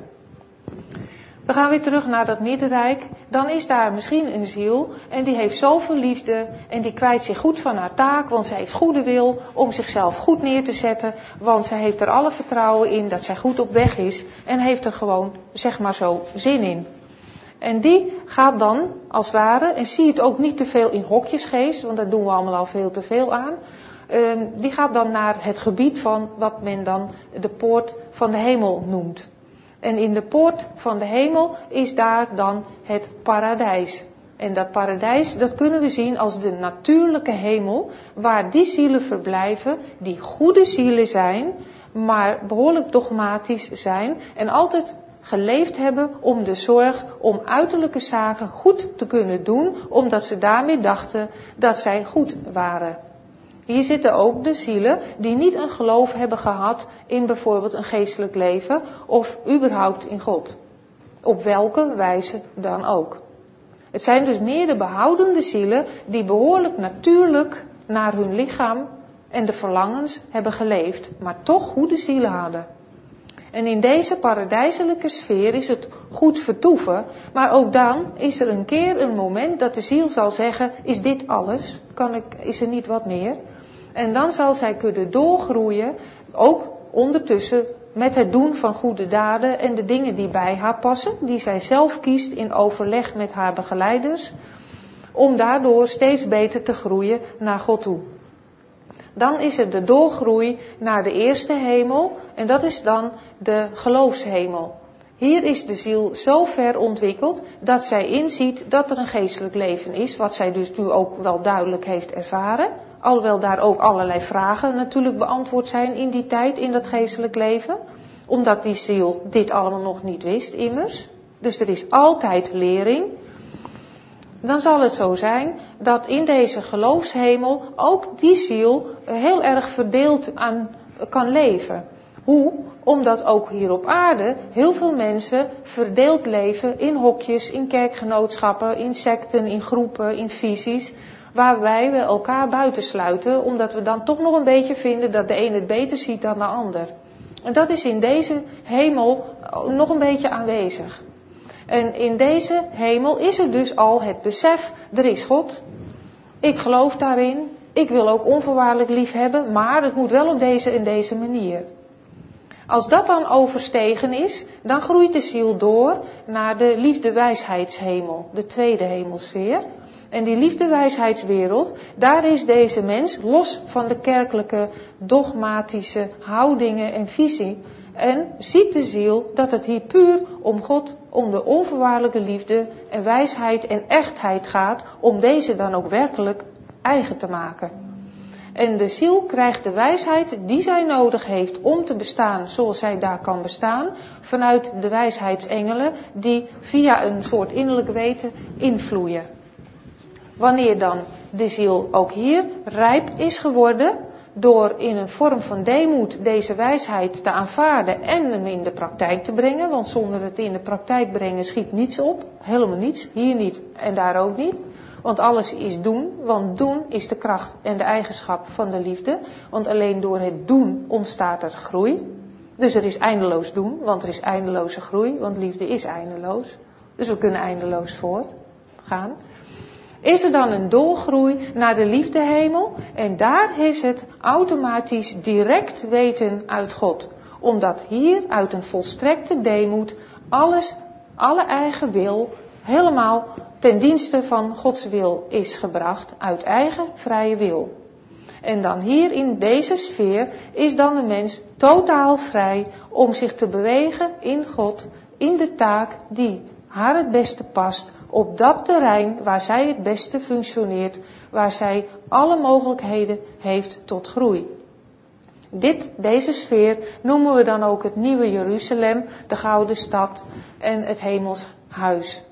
We gaan weer terug naar dat middenrijk. Dan is daar misschien een ziel en die heeft zoveel liefde en die kwijt zich goed van haar taak, want zij heeft goede wil om zichzelf goed neer te zetten, want zij heeft er alle vertrouwen in dat zij goed op weg is en heeft er gewoon, zeg maar zo, zin in. En die gaat dan, als het ware, en zie het ook niet te veel in hokjesgeest, want daar doen we allemaal al veel te veel aan, uh, die gaat dan naar het gebied van wat men dan de poort van de hemel noemt. En in de poort van de hemel is daar dan het paradijs. En dat paradijs, dat kunnen we zien als de natuurlijke hemel, waar die zielen verblijven, die goede zielen zijn, maar behoorlijk dogmatisch zijn en altijd geleefd hebben om de zorg om uiterlijke zaken goed te kunnen doen, omdat ze daarmee dachten dat zij goed waren. Hier zitten ook de zielen die niet een geloof hebben gehad in bijvoorbeeld een geestelijk leven of überhaupt in God. Op welke wijze dan ook. Het zijn dus meer de behoudende zielen die behoorlijk natuurlijk naar hun lichaam en de verlangens hebben geleefd, maar toch goede zielen hadden. En in deze paradijselijke sfeer is het goed vertoeven, maar ook dan is er een keer een moment dat de ziel zal zeggen, is dit alles? Kan ik, is er niet wat meer? En dan zal zij kunnen doorgroeien, ook ondertussen met het doen van goede daden en de dingen die bij haar passen, die zij zelf kiest in overleg met haar begeleiders, om daardoor steeds beter te groeien naar God toe. Dan is er de doorgroei naar de eerste hemel en dat is dan de geloofshemel. Hier is de ziel zo ver ontwikkeld dat zij inziet dat er een geestelijk leven is, wat zij dus nu ook wel duidelijk heeft ervaren. Alhoewel daar ook allerlei vragen natuurlijk beantwoord zijn in die tijd, in dat geestelijk leven. Omdat die ziel dit allemaal nog niet wist immers. Dus er is altijd lering. dan zal het zo zijn dat in deze geloofshemel ook die ziel heel erg verdeeld aan kan leven. Hoe? Omdat ook hier op aarde heel veel mensen verdeeld leven in hokjes, in kerkgenootschappen, in secten, in groepen, in visies, waarbij we elkaar buitensluiten, omdat we dan toch nog een beetje vinden dat de een het beter ziet dan de ander. En dat is in deze hemel nog een beetje aanwezig. En in deze hemel is er dus al het besef, er is God. Ik geloof daarin. Ik wil ook onvoorwaardelijk lief hebben, maar het moet wel op deze en deze manier. Als dat dan overstegen is, dan groeit de ziel door naar de liefde-wijsheidshemel, de tweede hemelsfeer. En die liefde-wijsheidswereld, daar is deze mens los van de kerkelijke, dogmatische houdingen en visie. En ziet de ziel dat het hier puur om God, om de onvoorwaardelijke liefde en wijsheid en echtheid gaat, om deze dan ook werkelijk eigen te maken. En de ziel krijgt de wijsheid die zij nodig heeft om te bestaan zoals zij daar kan bestaan, vanuit de wijsheidsengelen die via een soort innerlijk weten invloeien. Wanneer dan de ziel ook hier rijp is geworden, door in een vorm van deemoed deze wijsheid te aanvaarden en hem in de praktijk te brengen, want zonder het in de praktijk brengen schiet niets op, helemaal niets, hier niet en daar ook niet. Want alles is doen, want doen is de kracht en de eigenschap van de liefde. Want alleen door het doen ontstaat er groei. Dus er is eindeloos doen, want er is eindeloze groei, want liefde is eindeloos. Dus we kunnen eindeloos voortgaan. Is er dan een doorgroei naar de liefdehemel en daar is het automatisch direct weten uit God. Omdat hier uit een volstrekte deemoed alles, alle eigen wil, helemaal ten dienste van Gods wil is gebracht uit eigen vrije wil. En dan hier in deze sfeer is dan de mens totaal vrij om zich te bewegen in God, in de taak die haar het beste past, op dat terrein waar zij het beste functioneert, waar zij alle mogelijkheden heeft tot groei. Dit, deze sfeer noemen we dan ook het nieuwe Jeruzalem, de gouden stad en het hemelshuis.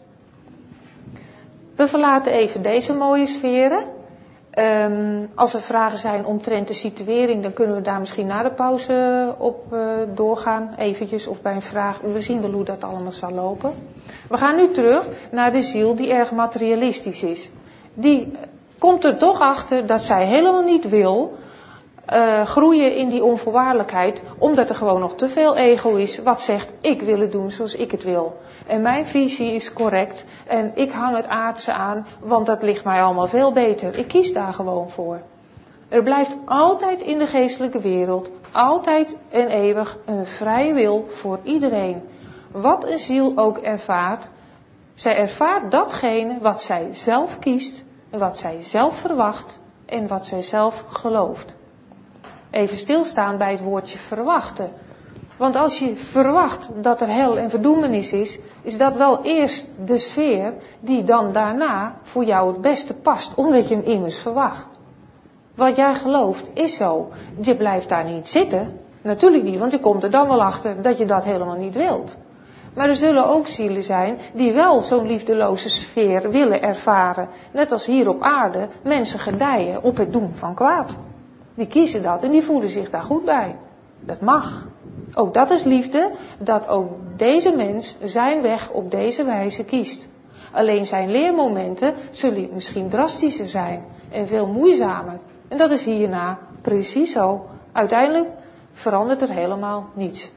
We verlaten even deze mooie sferen. Um, als er vragen zijn omtrent de situering, dan kunnen we daar misschien na de pauze op uh, doorgaan, eventjes, of bij een vraag. We zien wel hoe dat allemaal zal lopen. We gaan nu terug naar de ziel die erg materialistisch is. Die komt er toch achter dat zij helemaal niet wil uh, groeien in die onvoorwaardelijkheid, omdat er gewoon nog te veel ego is wat zegt, ik wil het doen zoals ik het wil. En mijn visie is correct en ik hang het aardse aan, want dat ligt mij allemaal veel beter. Ik kies daar gewoon voor. Er blijft altijd in de geestelijke wereld, altijd en eeuwig een vrije wil voor iedereen. Wat een ziel ook ervaart, zij ervaart datgene wat zij zelf kiest, en wat zij zelf verwacht en wat zij zelf gelooft. Even stilstaan bij het woordje verwachten. Want als je verwacht dat er hel en verdoemenis is, is dat wel eerst de sfeer die dan daarna voor jou het beste past, omdat je hem immers verwacht. Wat jij gelooft is zo. Je blijft daar niet zitten. Natuurlijk niet, want je komt er dan wel achter dat je dat helemaal niet wilt. Maar er zullen ook zielen zijn die wel zo'n liefdeloze sfeer willen ervaren. Net als hier op aarde mensen gedijen op het doen van kwaad. Die kiezen dat en die voelen zich daar goed bij. Dat mag. Ook dat is liefde, dat ook deze mens zijn weg op deze wijze kiest. Alleen zijn leermomenten zullen misschien drastischer zijn en veel moeizamer. En dat is hierna precies zo. Uiteindelijk verandert er helemaal niets.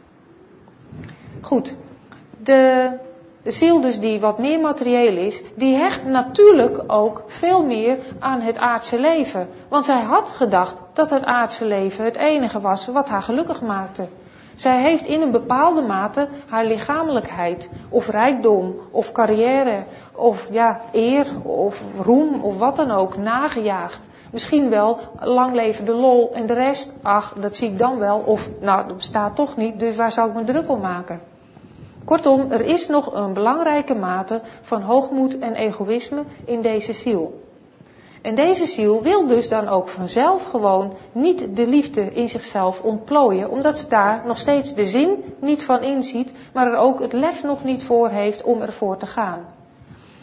Goed, de, de ziel dus die wat meer materieel is, die hecht natuurlijk ook veel meer aan het aardse leven. Want zij had gedacht dat het aardse leven het enige was wat haar gelukkig maakte. Zij heeft in een bepaalde mate haar lichamelijkheid, of rijkdom, of carrière, of ja, eer, of roem, of wat dan ook, nagejaagd. Misschien wel lang leven de lol en de rest, ach, dat zie ik dan wel, of nou, dat bestaat toch niet, dus waar zou ik me druk om maken? Kortom, er is nog een belangrijke mate van hoogmoed en egoïsme in deze ziel. En deze ziel wil dus dan ook vanzelf gewoon niet de liefde in zichzelf ontplooien, omdat ze daar nog steeds de zin niet van inziet, maar er ook het lef nog niet voor heeft om ervoor te gaan.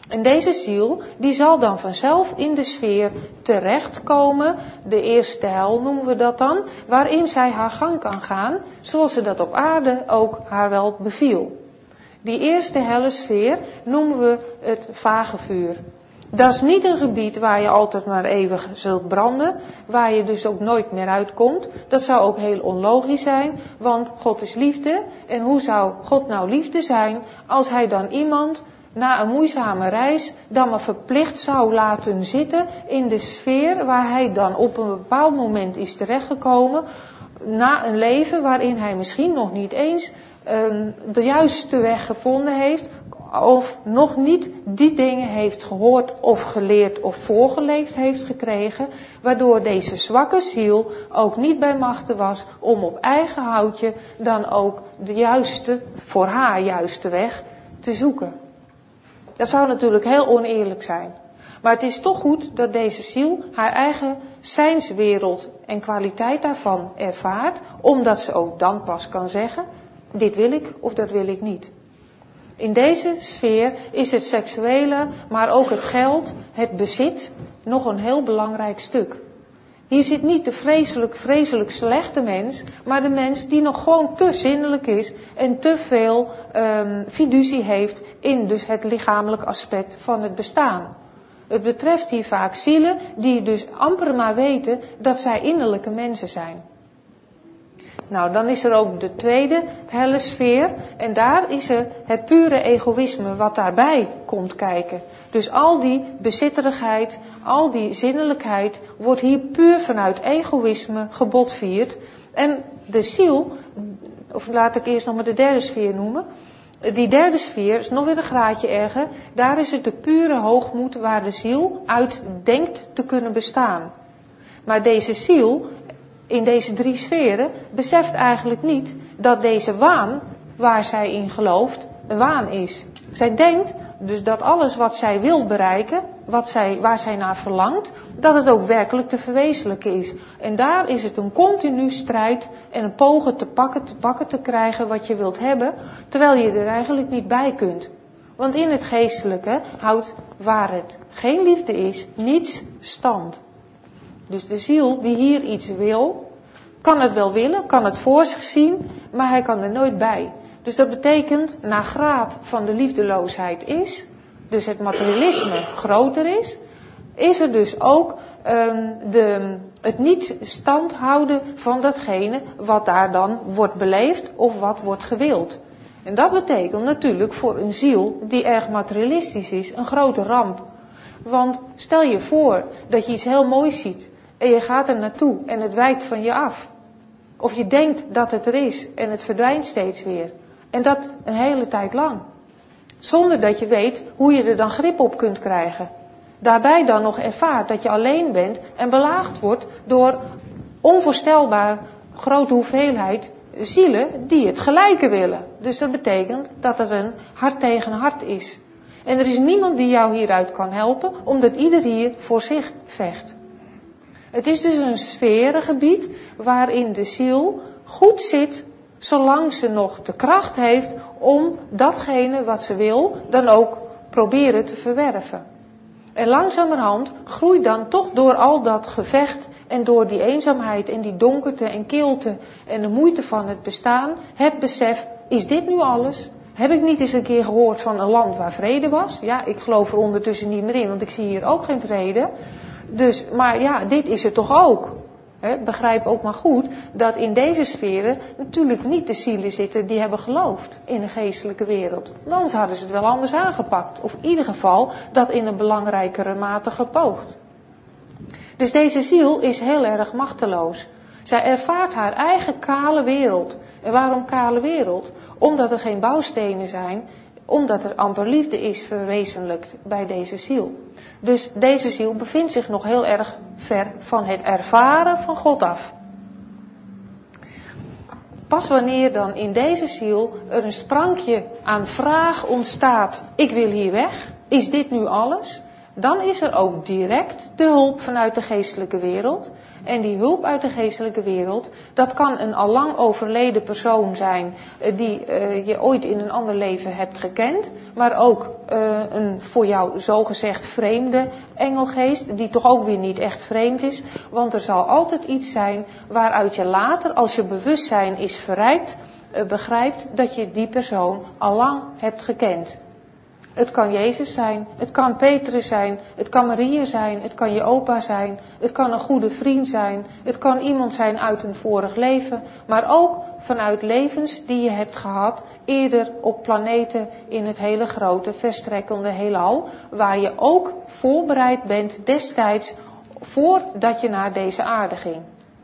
En deze ziel, die zal dan vanzelf in de sfeer terechtkomen, de eerste hel noemen we dat dan, waarin zij haar gang kan gaan, zoals ze dat op aarde ook haar wel beviel. Die eerste helle sfeer noemen we het vage vuur. Dat is niet een gebied waar je altijd maar eeuwig zult branden, waar je dus ook nooit meer uitkomt. Dat zou ook heel onlogisch zijn, want God is liefde. En hoe zou God nou liefde zijn als hij dan iemand na een moeizame reis dan maar verplicht zou laten zitten in de sfeer waar hij dan op een bepaald moment is terechtgekomen, na een leven waarin hij misschien nog niet eens um, de juiste weg gevonden heeft, of nog niet die dingen heeft gehoord of geleerd of voorgeleefd heeft gekregen, waardoor deze zwakke ziel ook niet bij machte was om op eigen houtje dan ook de juiste, voor haar juiste weg te zoeken. Dat zou natuurlijk heel oneerlijk zijn. Maar het is toch goed dat deze ziel haar eigen zijnswereld en kwaliteit daarvan ervaart, omdat ze ook dan pas kan zeggen, dit wil ik of dat wil ik niet. In deze sfeer is het seksuele, maar ook het geld, het bezit, nog een heel belangrijk stuk. Hier zit niet de vreselijk, vreselijk slechte mens, maar de mens die nog gewoon te zinnelijk is en te veel um, fiducie heeft in dus het lichamelijk aspect van het bestaan. Het betreft hier vaak zielen die dus amper maar weten dat zij innerlijke mensen zijn. Nou, dan is er ook de tweede helle sfeer en daar is er het pure egoïsme wat daarbij komt kijken. Dus al die bezitterigheid, al die zinnelijkheid wordt hier puur vanuit egoïsme gebotvierd. En de ziel, of laat ik eerst nog maar de derde sfeer noemen. Die derde sfeer is nog weer een graadje erger. Daar is het de pure hoogmoed waar de ziel uit denkt te kunnen bestaan. Maar deze ziel, in deze drie sferen, beseft eigenlijk niet dat deze waan, waar zij in gelooft, een waan is. Zij denkt dus dat alles wat zij wil bereiken, wat zij, waar zij naar verlangt, dat het ook werkelijk te verwezenlijken is. En daar is het een continu strijd en een pogen te pakken, te pakken te krijgen wat je wilt hebben, terwijl je er eigenlijk niet bij kunt. Want in het geestelijke houdt, waar het geen liefde is, niets stand. Dus de ziel die hier iets wil, kan het wel willen, kan het voor zich zien, maar hij kan er nooit bij. Dus dat betekent, na graad van de liefdeloosheid is, dus het materialisme groter is, is er dus ook um, de, het niet stand houden van datgene wat daar dan wordt beleefd of wat wordt gewild. En dat betekent natuurlijk voor een ziel die erg materialistisch is, een grote ramp. Want stel je voor dat je iets heel moois ziet en je gaat er naartoe en het wijkt van je af. Of je denkt dat het er is en het verdwijnt steeds weer. En dat een hele tijd lang. Zonder dat je weet hoe je er dan grip op kunt krijgen. Daarbij dan nog ervaart dat je alleen bent en belaagd wordt door onvoorstelbaar grote hoeveelheid zielen die het gelijke willen. Dus dat betekent dat er een hart tegen hart is. En er is niemand die jou hieruit kan helpen, omdat ieder hier voor zich vecht. Het is dus een sferengebied waarin de ziel goed zit, zolang ze nog de kracht heeft om datgene wat ze wil, dan ook proberen te verwerven. En langzamerhand groeit dan toch door al dat gevecht en door die eenzaamheid en die donkerte en kilte en de moeite van het bestaan, het besef, is dit nu alles? Heb ik niet eens een keer gehoord van een land waar vrede was? Ja, ik geloof er ondertussen niet meer in, want ik zie hier ook geen vrede. Dus, maar ja, dit is het toch ook. He, begrijp ook maar goed dat in deze sferen natuurlijk niet de zielen zitten die hebben geloofd in de geestelijke wereld. Anders hadden ze het wel anders aangepakt. Of in ieder geval dat in een belangrijkere mate gepoogd. Dus deze ziel is heel erg machteloos. Zij ervaart haar eigen kale wereld. En waarom kale wereld? Omdat er geen bouwstenen zijn, omdat er amper liefde is verwezenlijkt bij deze ziel. Dus deze ziel bevindt zich nog heel erg ver van het ervaren van God af. Pas wanneer dan in deze ziel er een sprankje aan vraag ontstaat, ik wil hier weg, is dit nu alles? Dan is er ook direct de hulp vanuit de geestelijke wereld. En die hulp uit de geestelijke wereld, dat kan een allang overleden persoon zijn die uh, je ooit in een ander leven hebt gekend. Maar ook uh, een voor jou zogezegd vreemde engelgeest, die toch ook weer niet echt vreemd is. Want er zal altijd iets zijn waaruit je later, als je bewustzijn is verrijkt, uh, begrijpt dat je die persoon allang hebt gekend. Het kan Jezus zijn, het kan Petrus zijn, het kan Maria zijn, het kan je opa zijn, het kan een goede vriend zijn, het kan iemand zijn uit een vorig leven, maar ook vanuit levens die je hebt gehad eerder op planeten in het hele grote verstrekkende heelal, waar je ook voorbereid bent destijds voordat je naar deze aarde ging.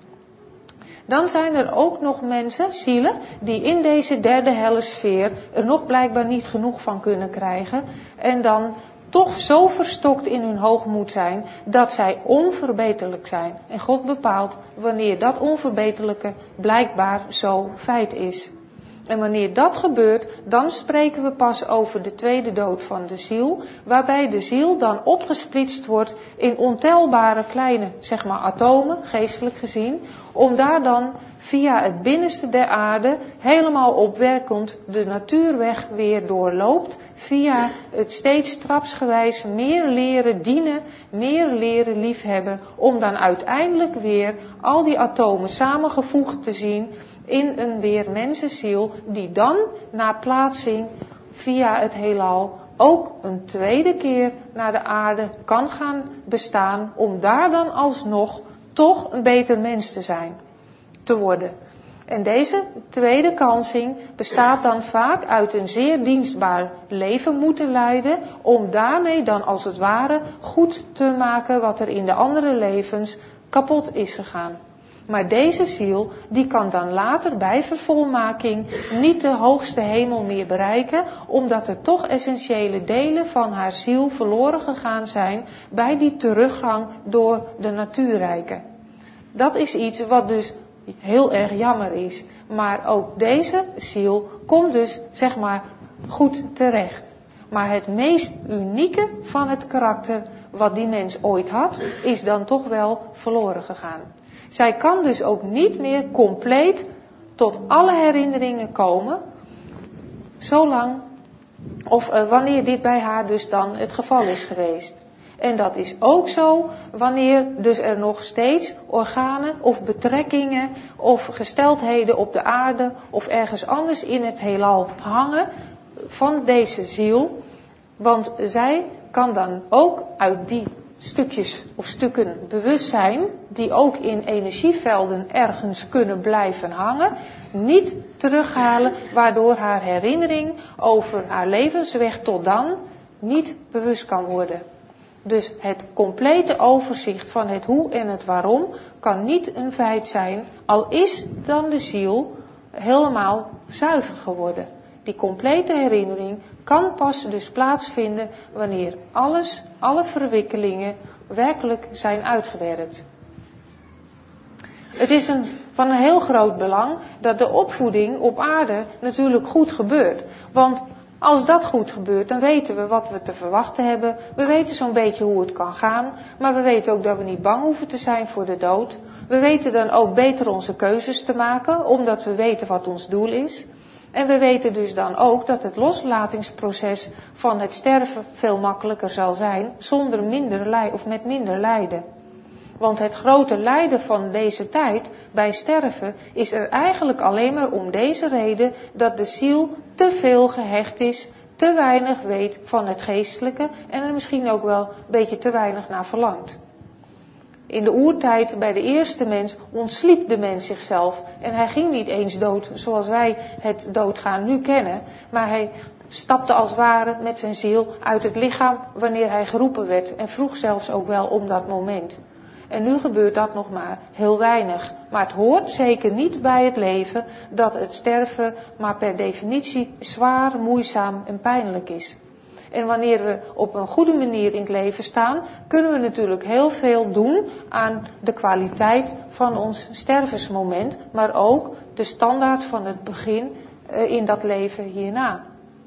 Dan zijn er ook nog mensen, zielen, die in deze derde helle sfeer er nog blijkbaar niet genoeg van kunnen krijgen. En dan toch zo verstokt in hun hoogmoed zijn, dat zij onverbeterlijk zijn. En God bepaalt wanneer dat onverbeterlijke blijkbaar zo feit is. En wanneer dat gebeurt, dan spreken we pas over de tweede dood van de ziel, waarbij de ziel dan opgesplitst wordt in ontelbare kleine, zeg maar atomen, geestelijk gezien, om daar dan via het binnenste der aarde helemaal opwerkend de natuurweg weer doorloopt, via het steeds trapsgewijs meer leren dienen, meer leren liefhebben, om dan uiteindelijk weer al die atomen samengevoegd te zien in een weer mensenziel, die dan na plaatsing via het heelal ook een tweede keer naar de aarde kan gaan bestaan, om daar dan alsnog toch een beter mens te zijn, te worden. En deze tweede kansing bestaat dan vaak uit een zeer dienstbaar leven moeten leiden, om daarmee dan als het ware goed te maken wat er in de andere levens kapot is gegaan. Maar deze ziel, die kan dan later bij vervolmaking niet de hoogste hemel meer bereiken, omdat er toch essentiële delen van haar ziel verloren gegaan zijn bij die teruggang door de natuurrijken. Dat is iets wat dus heel erg jammer is. Maar ook deze ziel komt dus, zeg maar, goed terecht. Maar het meest unieke van het karakter wat die mens ooit had, is dan toch wel verloren gegaan. Zij kan dus ook niet meer compleet tot alle herinneringen komen, zolang of uh, wanneer dit bij haar dus dan het geval is geweest. En dat is ook zo wanneer dus er nog steeds organen of betrekkingen of gesteldheden op de aarde of ergens anders in het heelal hangen van deze ziel. Want zij kan dan ook uit die stukjes of stukken bewustzijn, die ook in energievelden ergens kunnen blijven hangen, niet terughalen, waardoor haar herinnering over haar levensweg tot dan niet bewust kan worden. Dus het complete overzicht van het hoe en het waarom kan niet een feit zijn, al is dan de ziel helemaal zuiver geworden. Die complete herinnering kan pas dus plaatsvinden wanneer alles, alle verwikkelingen werkelijk zijn uitgewerkt. Het is een, van een heel groot belang dat de opvoeding op aarde natuurlijk goed gebeurt. Want als dat goed gebeurt, dan weten we wat we te verwachten hebben. We weten zo'n beetje hoe het kan gaan, maar we weten ook dat we niet bang hoeven te zijn voor de dood. We weten dan ook beter onze keuzes te maken, omdat we weten wat ons doel is. En we weten dus dan ook dat het loslatingsproces van het sterven veel makkelijker zal zijn, zonder minder lijden of met minder lijden. Want het grote lijden van deze tijd bij sterven is er eigenlijk alleen maar om deze reden dat de ziel te veel gehecht is, te weinig weet van het geestelijke en er misschien ook wel een beetje te weinig naar verlangt. In de oertijd bij de eerste mens ontsliep de mens zichzelf en hij ging niet eens dood zoals wij het doodgaan nu kennen, maar hij stapte als het ware met zijn ziel uit het lichaam wanneer hij geroepen werd en vroeg zelfs ook wel om dat moment. En nu gebeurt dat nog maar heel weinig. Maar het hoort zeker niet bij het leven dat het sterven maar per definitie zwaar, moeizaam en pijnlijk is. En wanneer we op een goede manier in het leven staan, kunnen we natuurlijk heel veel doen aan de kwaliteit van ons stervensmoment, maar ook de standaard van het begin in dat leven hierna.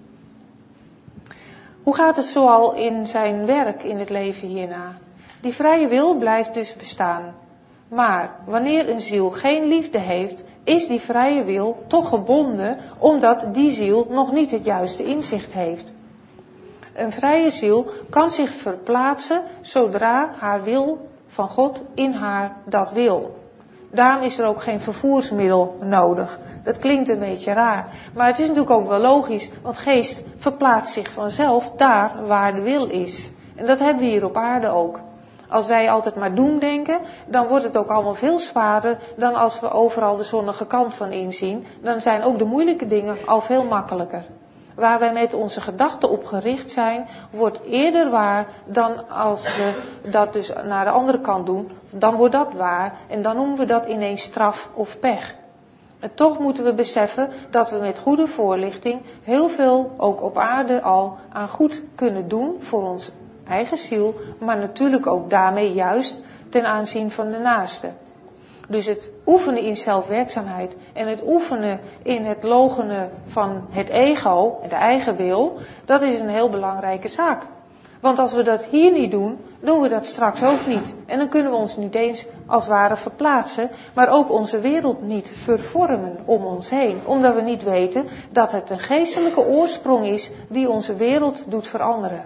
Hoe gaat het zoal in zijn werk in het leven hierna? Die vrije wil blijft dus bestaan. Maar wanneer een ziel geen liefde heeft, is die vrije wil toch gebonden, omdat die ziel nog niet het juiste inzicht heeft. Een vrije ziel kan zich verplaatsen zodra haar wil van God in haar dat wil. Daarom is er ook geen vervoersmiddel nodig. Dat klinkt een beetje raar, maar het is natuurlijk ook wel logisch, want geest verplaatst zich vanzelf daar waar de wil is. En dat hebben we hier op aarde ook. Als wij altijd maar doen denken, dan wordt het ook allemaal veel zwaarder dan als we overal de zonnige kant van inzien. Dan zijn ook de moeilijke dingen al veel makkelijker. Waar wij met onze gedachten op gericht zijn, wordt eerder waar dan als we dat dus naar de andere kant doen. Dan wordt dat waar en dan noemen we dat ineens straf of pech. En toch moeten we beseffen dat we met goede voorlichting heel veel, ook op aarde al, aan goed kunnen doen voor ons eigen ziel, maar natuurlijk ook daarmee juist ten aanzien van de naaste. Dus het oefenen in zelfwerkzaamheid en het oefenen in het loochenen van het ego, de eigen wil, dat is een heel belangrijke zaak. Want als we dat hier niet doen, doen we dat straks ook niet. En dan kunnen we ons niet eens als het ware verplaatsen, maar ook onze wereld niet vervormen om ons heen. Omdat we niet weten dat het een geestelijke oorsprong is die onze wereld doet veranderen.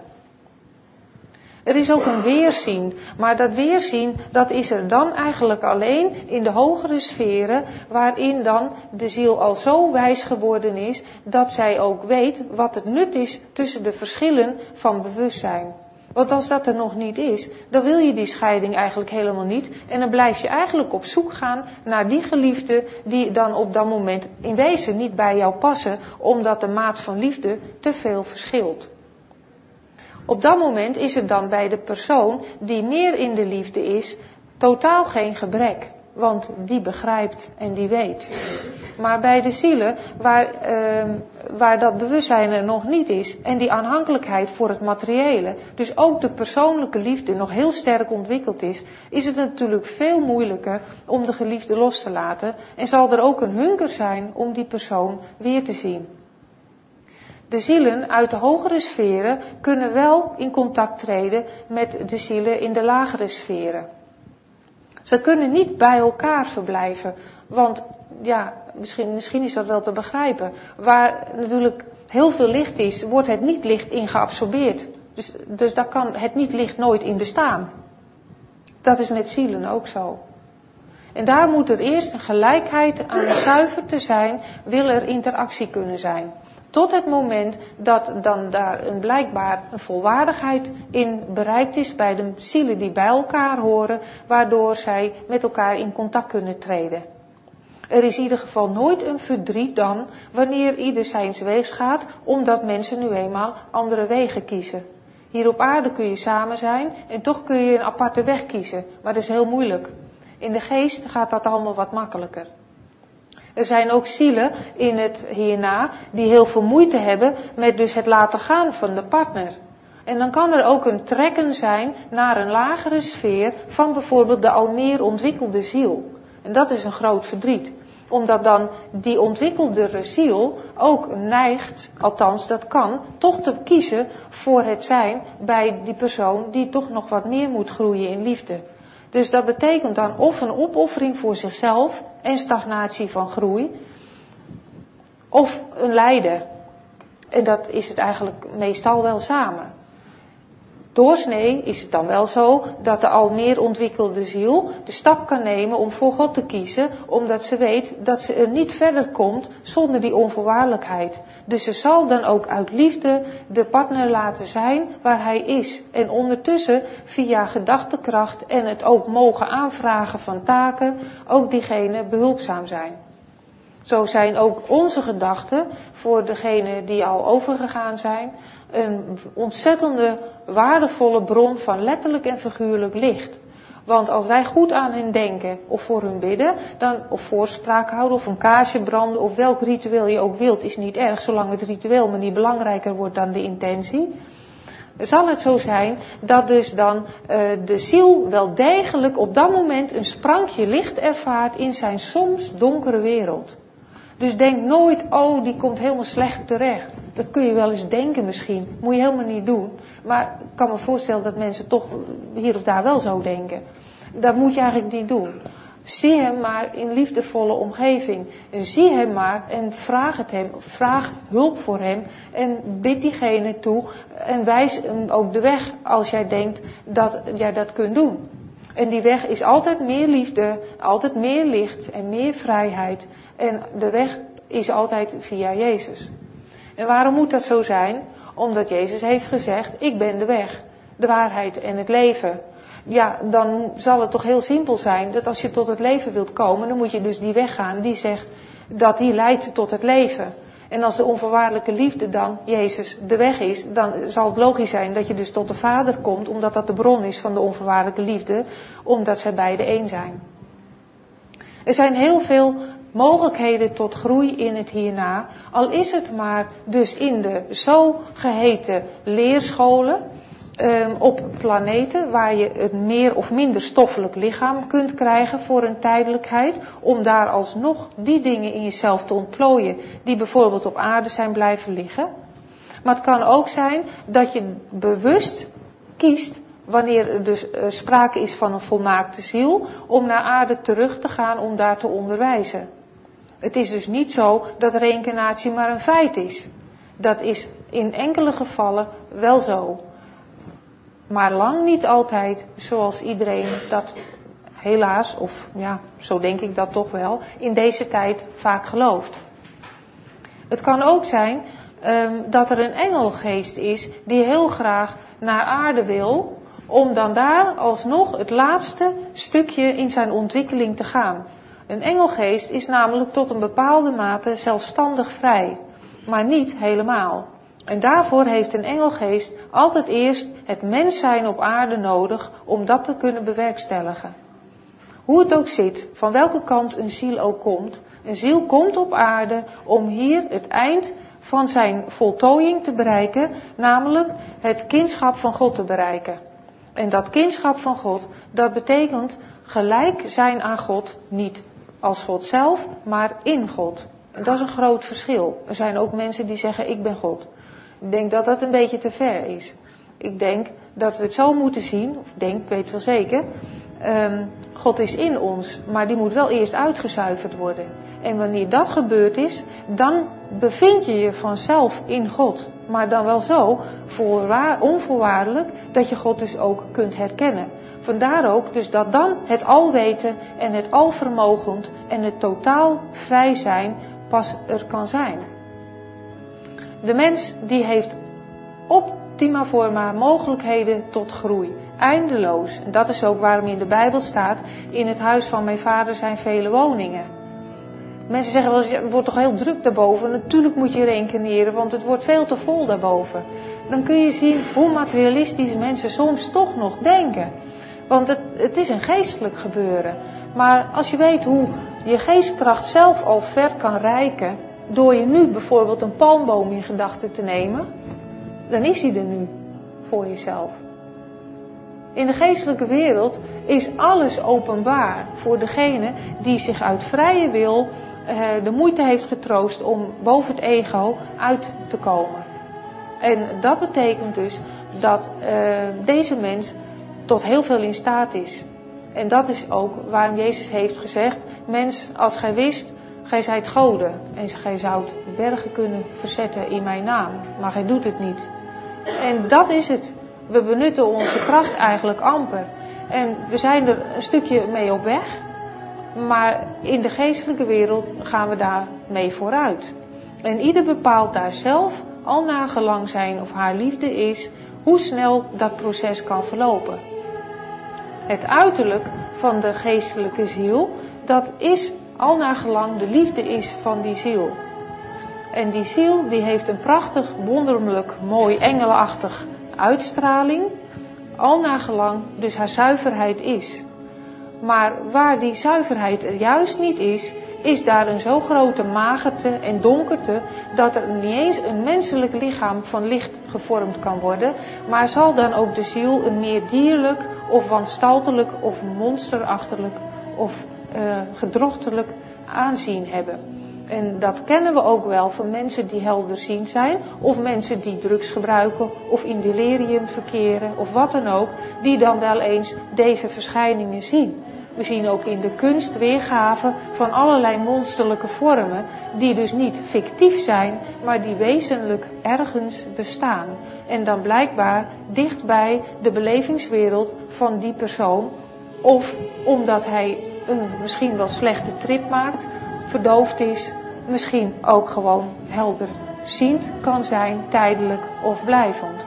Er is ook een weerzien, maar dat weerzien, dat is er dan eigenlijk alleen in de hogere sferen, waarin dan de ziel al zo wijs geworden is, dat zij ook weet wat het nut is tussen de verschillen van bewustzijn. Want als dat er nog niet is, dan wil je die scheiding eigenlijk helemaal niet, en dan blijf je eigenlijk op zoek gaan naar die geliefde die dan op dat moment in wezen niet bij jou passen, omdat de maat van liefde te veel verschilt. Op dat moment is er dan bij de persoon die meer in de liefde is, totaal geen gebrek. Want die begrijpt en die weet. Maar bij de zielen waar, uh, waar dat bewustzijn er nog niet is en die aanhankelijkheid voor het materiële, dus ook de persoonlijke liefde nog heel sterk ontwikkeld is, is het natuurlijk veel moeilijker om de geliefde los te laten en zal er ook een hunker zijn om die persoon weer te zien. De zielen uit de hogere sferen kunnen wel in contact treden met de zielen in de lagere sferen. Ze kunnen niet bij elkaar verblijven, want ja, misschien, misschien is dat wel te begrijpen. Waar natuurlijk heel veel licht is, wordt het niet-licht in geabsorbeerd. Dus, dus daar kan het niet-licht nooit in bestaan. Dat is met zielen ook zo. En daar moet er eerst een gelijkheid aan zuiver te zijn, wil er interactie kunnen zijn. Tot het moment dat dan daar een blijkbaar een volwaardigheid in bereikt is bij de zielen die bij elkaar horen, waardoor zij met elkaar in contact kunnen treden. Er is in ieder geval nooit een verdriet dan, wanneer ieder zijns weegs gaat, omdat mensen nu eenmaal andere wegen kiezen. Hier op aarde kun je samen zijn en toch kun je een aparte weg kiezen, maar dat is heel moeilijk. In de geest gaat dat allemaal wat makkelijker. Er zijn ook zielen in het hierna die heel veel moeite hebben met dus het laten gaan van de partner. En dan kan er ook een trekken zijn naar een lagere sfeer van bijvoorbeeld de al meer ontwikkelde ziel. En dat is een groot verdriet. Omdat dan die ontwikkeldere ziel ook neigt, althans dat kan, toch te kiezen voor het zijn bij die persoon die toch nog wat meer moet groeien in liefde. Dus dat betekent dan of een opoffering voor zichzelf en stagnatie van groei, of een lijden. En dat is het eigenlijk meestal wel samen. Doorsnee is het dan wel zo dat de al meer ontwikkelde ziel de stap kan nemen om voor God te kiezen, omdat ze weet dat ze er niet verder komt zonder die onvoorwaardelijkheid. Dus ze zal dan ook uit liefde de partner laten zijn waar hij is. En ondertussen via gedachtekracht en het ook mogen aanvragen van taken, ook diegene behulpzaam zijn. Zo zijn ook onze gedachten voor degenen die al overgegaan zijn een ontzettende waardevolle bron van letterlijk en figuurlijk licht. Want als wij goed aan hen denken of voor hun bidden, dan, of voorspraak houden of een kaarsje branden of welk ritueel je ook wilt, is niet erg zolang het ritueel maar niet belangrijker wordt dan de intentie. Zal het zo zijn dat dus dan uh, de ziel wel degelijk op dat moment een sprankje licht ervaart in zijn soms donkere wereld. Dus denk nooit, oh die komt helemaal slecht terecht. Dat kun je wel eens denken misschien, moet je helemaal niet doen. Maar ik kan me voorstellen dat mensen toch hier of daar wel zo denken. Dat moet je eigenlijk niet doen. Zie hem maar in liefdevolle omgeving. En zie hem maar en vraag het hem. Vraag hulp voor hem. En bid diegene toe. En wijs hem ook de weg als jij denkt dat jij dat kunt doen. En die weg is altijd meer liefde. Altijd meer licht en meer vrijheid. En de weg is altijd via Jezus. En waarom moet dat zo zijn? Omdat Jezus heeft gezegd, ik ben de weg, de waarheid en het leven. Ja, dan zal het toch heel simpel zijn dat als je tot het leven wilt komen, dan moet je dus die weg gaan die zegt dat die leidt tot het leven. En als de onvoorwaardelijke liefde dan, Jezus, de weg is, dan zal het logisch zijn dat je dus tot de Vader komt, omdat dat de bron is van de onvoorwaardelijke liefde, omdat zij beide één zijn. Er zijn heel veel mogelijkheden tot groei in het hierna, al is het maar dus in de zogeheten leerscholen, um, op planeten waar je een meer of minder stoffelijk lichaam kunt krijgen voor een tijdelijkheid, om daar alsnog die dingen in jezelf te ontplooien die bijvoorbeeld op aarde zijn blijven liggen. Maar het kan ook zijn dat je bewust kiest, wanneer er dus uh, sprake is van een volmaakte ziel, om naar aarde terug te gaan om daar te onderwijzen. Het is dus niet zo dat reïncarnatie maar een feit is. Dat is in enkele gevallen wel zo. Maar lang niet altijd zoals iedereen dat helaas, of ja, zo denk ik dat toch wel, in deze tijd vaak gelooft. Het kan ook zijn um, dat er een engelgeest is die heel graag naar aarde wil, om dan daar alsnog het laatste stukje in zijn ontwikkeling te gaan. Een engelgeest is namelijk tot een bepaalde mate zelfstandig vrij, maar niet helemaal. En daarvoor heeft een engelgeest altijd eerst het mens zijn op aarde nodig om dat te kunnen bewerkstelligen. Hoe het ook zit, van welke kant een ziel ook komt, een ziel komt op aarde om hier het eind van zijn voltooiing te bereiken, namelijk het kindschap van God te bereiken. En dat kindschap van God, dat betekent gelijk zijn aan God, niet als God zelf, maar in God. En dat is een groot verschil. Er zijn ook mensen die zeggen, ik ben God. Ik denk dat dat een beetje te ver is. Ik denk dat we het zo moeten zien, of ik denk, ik weet wel zeker, um, God is in ons, maar die moet wel eerst uitgezuiverd worden. En wanneer dat gebeurd is, dan bevind je je vanzelf in God. Maar dan wel zo, voorwaar, onvoorwaardelijk, dat je God dus ook kunt herkennen. Vandaar ook dus dat dan het alweten en het alvermogend en het totaal vrij zijn pas er kan zijn. De mens die heeft optima forma mogelijkheden tot groei. Eindeloos. En dat is ook waarom in de Bijbel staat, in het huis van mijn vader zijn vele woningen. Mensen zeggen wel eens, ja, het wordt toch heel druk daarboven. Natuurlijk moet je reïncarneren, want het wordt veel te vol daarboven. Dan kun je zien hoe materialistisch mensen soms toch nog denken. Want het, het is een geestelijk gebeuren. Maar als je weet hoe je geestkracht zelf al ver kan reiken, door je nu bijvoorbeeld een palmboom in gedachten te nemen, dan is die er nu voor jezelf. In de geestelijke wereld is alles openbaar voor degene die zich uit vrije wil uh, de moeite heeft getroost om boven het ego uit te komen. En dat betekent dus dat uh, deze mens tot heel veel in staat is. En dat is ook waarom Jezus heeft gezegd, mens, als gij wist, gij zijt goden en gij zoudt bergen kunnen verzetten in mijn naam, maar gij doet het niet. En dat is het. We benutten onze kracht eigenlijk amper. En we zijn er een stukje mee op weg. Maar in de geestelijke wereld gaan we daar mee vooruit. En ieder bepaalt daar zelf, al nagelang zijn of haar liefde is, hoe snel dat proces kan verlopen. Het uiterlijk van de geestelijke ziel, dat is al nagelang de liefde is van die ziel. En die ziel die heeft een prachtig, wonderlijk, mooi, engelenachtig uitstraling, al nagelang dus haar zuiverheid is. Maar waar die zuiverheid er juist niet is, is daar een zo grote magerte en donkerte, dat er niet eens een menselijk lichaam van licht gevormd kan worden, maar zal dan ook de ziel een meer dierlijk of wanstaltelijk of monsterachterlijk of uh, gedrochtelijk aanzien hebben. En dat kennen we ook wel van mensen die helderziend zijn, of mensen die drugs gebruiken, of in delirium verkeren, of wat dan ook, die dan wel eens deze verschijningen zien. We zien ook in de kunst weergaven van allerlei monsterlijke vormen, die dus niet fictief zijn, maar die wezenlijk ergens bestaan. En dan blijkbaar dicht bij de belevingswereld van die persoon, of omdat hij een misschien wel slechte trip maakt, verdoofd is, misschien ook gewoon helderziend kan zijn, tijdelijk of blijvend.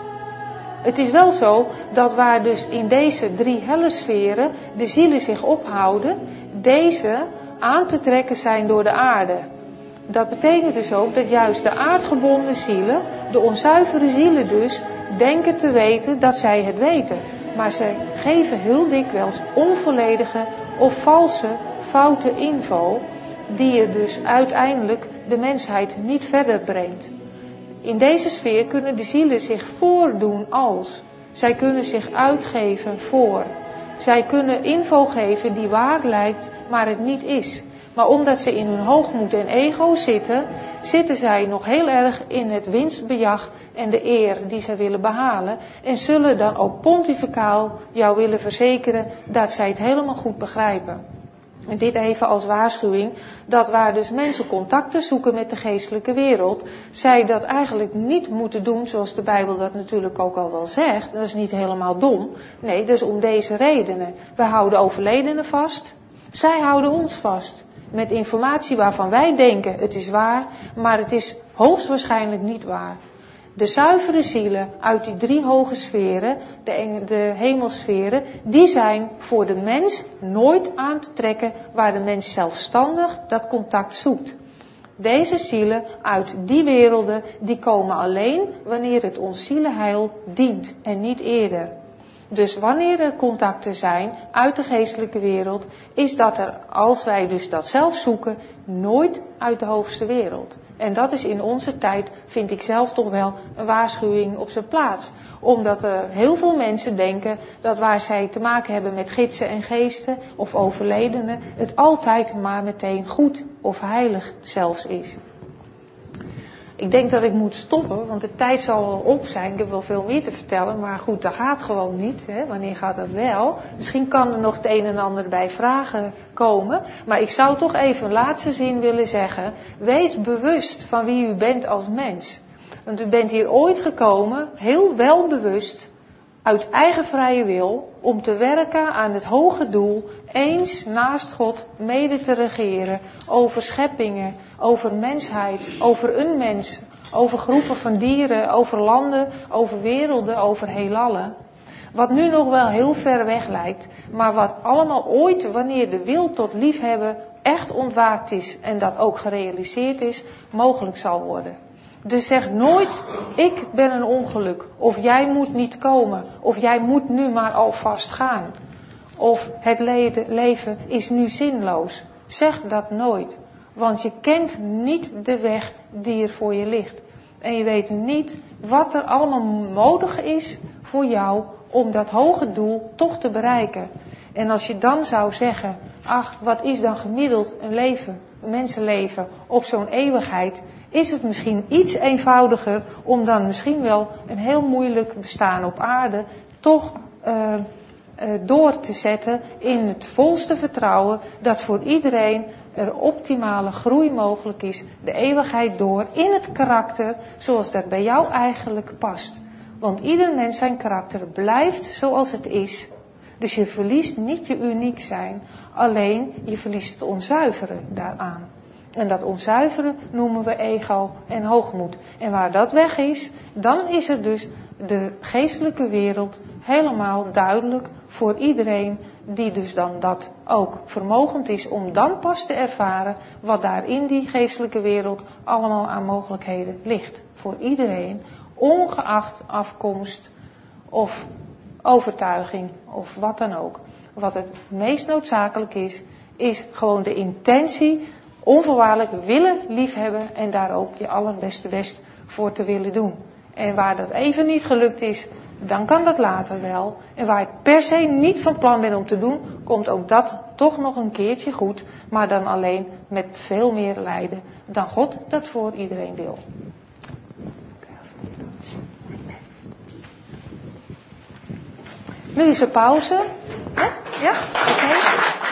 Het is wel zo dat waar dus in deze drie helle sferen de zielen zich ophouden, deze aan te trekken zijn door de aarde. Dat betekent dus ook dat juist de aardgebonden zielen, de onzuivere zielen dus, denken te weten dat zij het weten. Maar ze geven heel dikwijls onvolledige of valse, foute info, die er dus uiteindelijk de mensheid niet verder brengt. In deze sfeer kunnen de zielen zich voordoen als. Zij kunnen zich uitgeven voor. Zij kunnen info geven die waar lijkt, maar het niet is. Maar omdat ze in hun hoogmoed en ego zitten, zitten zij nog heel erg in het winstbejag en de eer die zij willen behalen. En zullen dan ook pontificaal jou willen verzekeren dat zij het helemaal goed begrijpen. En dit even als waarschuwing, dat waar dus mensen contacten zoeken met de geestelijke wereld, zij dat eigenlijk niet moeten doen zoals de Bijbel dat natuurlijk ook al wel zegt. Dat is niet helemaal dom. Nee, dus om deze redenen. We houden overledenen vast, zij houden ons vast. Met informatie waarvan wij denken het is waar, maar het is hoogstwaarschijnlijk niet waar. De zuivere zielen uit die drie hoge sferen, de, eng- de hemelsferen, die zijn voor de mens nooit aan te trekken waar de mens zelfstandig dat contact zoekt. Deze zielen uit die werelden, die komen alleen wanneer het ons zielenheil dient en niet eerder. Dus wanneer er contacten zijn uit de geestelijke wereld, is dat er, als wij dus dat zelf zoeken, nooit uit de hoogste wereld. En dat is in onze tijd, vind ik zelf toch wel, een waarschuwing op zijn plaats. Omdat er heel veel mensen denken dat waar zij te maken hebben met gidsen en geesten of overledenen, het altijd maar meteen goed of heilig zelfs is. Ik denk dat ik moet stoppen, want de tijd zal wel op zijn. Ik heb wel veel meer te vertellen, maar goed, dat gaat gewoon niet. Hè? Wanneer gaat dat wel? Misschien kan er nog het een en ander bij vragen komen. Maar ik zou toch even een laatste zin willen zeggen. Wees bewust van wie u bent als mens. Want u bent hier ooit gekomen, heel welbewust, uit eigen vrije wil, om te werken aan het hoge doel, eens naast God mede te regeren, over scheppingen, over mensheid, over een mens, over groepen van dieren, over landen, over werelden, over heelallen. Wat nu nog wel heel ver weg lijkt, maar wat allemaal ooit, wanneer de wil tot liefhebben echt ontwaakt is en dat ook gerealiseerd is, mogelijk zal worden. Dus zeg nooit, ik ben een ongeluk, of jij moet niet komen, of jij moet nu maar alvast gaan. Of het leven is nu zinloos. Zeg dat nooit, want je kent niet de weg die er voor je ligt. En je weet niet wat er allemaal nodig is voor jou om dat hoge doel toch te bereiken. En als je dan zou zeggen, ach, wat is dan gemiddeld een leven, een mensenleven op zo'n eeuwigheid, is het misschien iets eenvoudiger om dan misschien wel een heel moeilijk bestaan op aarde toch uh, uh, door te zetten in het volste vertrouwen dat voor iedereen er optimale groei mogelijk is, de eeuwigheid door, in het karakter zoals dat bij jou eigenlijk past. Want ieder mens zijn karakter blijft zoals het is. Dus je verliest niet je uniek zijn, alleen je verliest het onzuivere daaraan. En dat onzuivere noemen we ego en hoogmoed. En waar dat weg is, dan is er dus de geestelijke wereld helemaal duidelijk voor iedereen die dus dan dat ook vermogend is om dan pas te ervaren wat daar in die geestelijke wereld allemaal aan mogelijkheden ligt. Voor iedereen, ongeacht afkomst of overtuiging of wat dan ook. Wat het meest noodzakelijk is, is gewoon de intentie, onvoorwaardelijk willen liefhebben en daar ook je allerbeste best voor te willen doen. En waar dat even niet gelukt is, dan kan dat later wel. En waar je per se niet van plan bent om te doen, komt ook dat toch nog een keertje goed, maar dan alleen met veel meer lijden dan God dat voor iedereen wil. Nu is er pauze. Ja? Ja? Oké. Okay.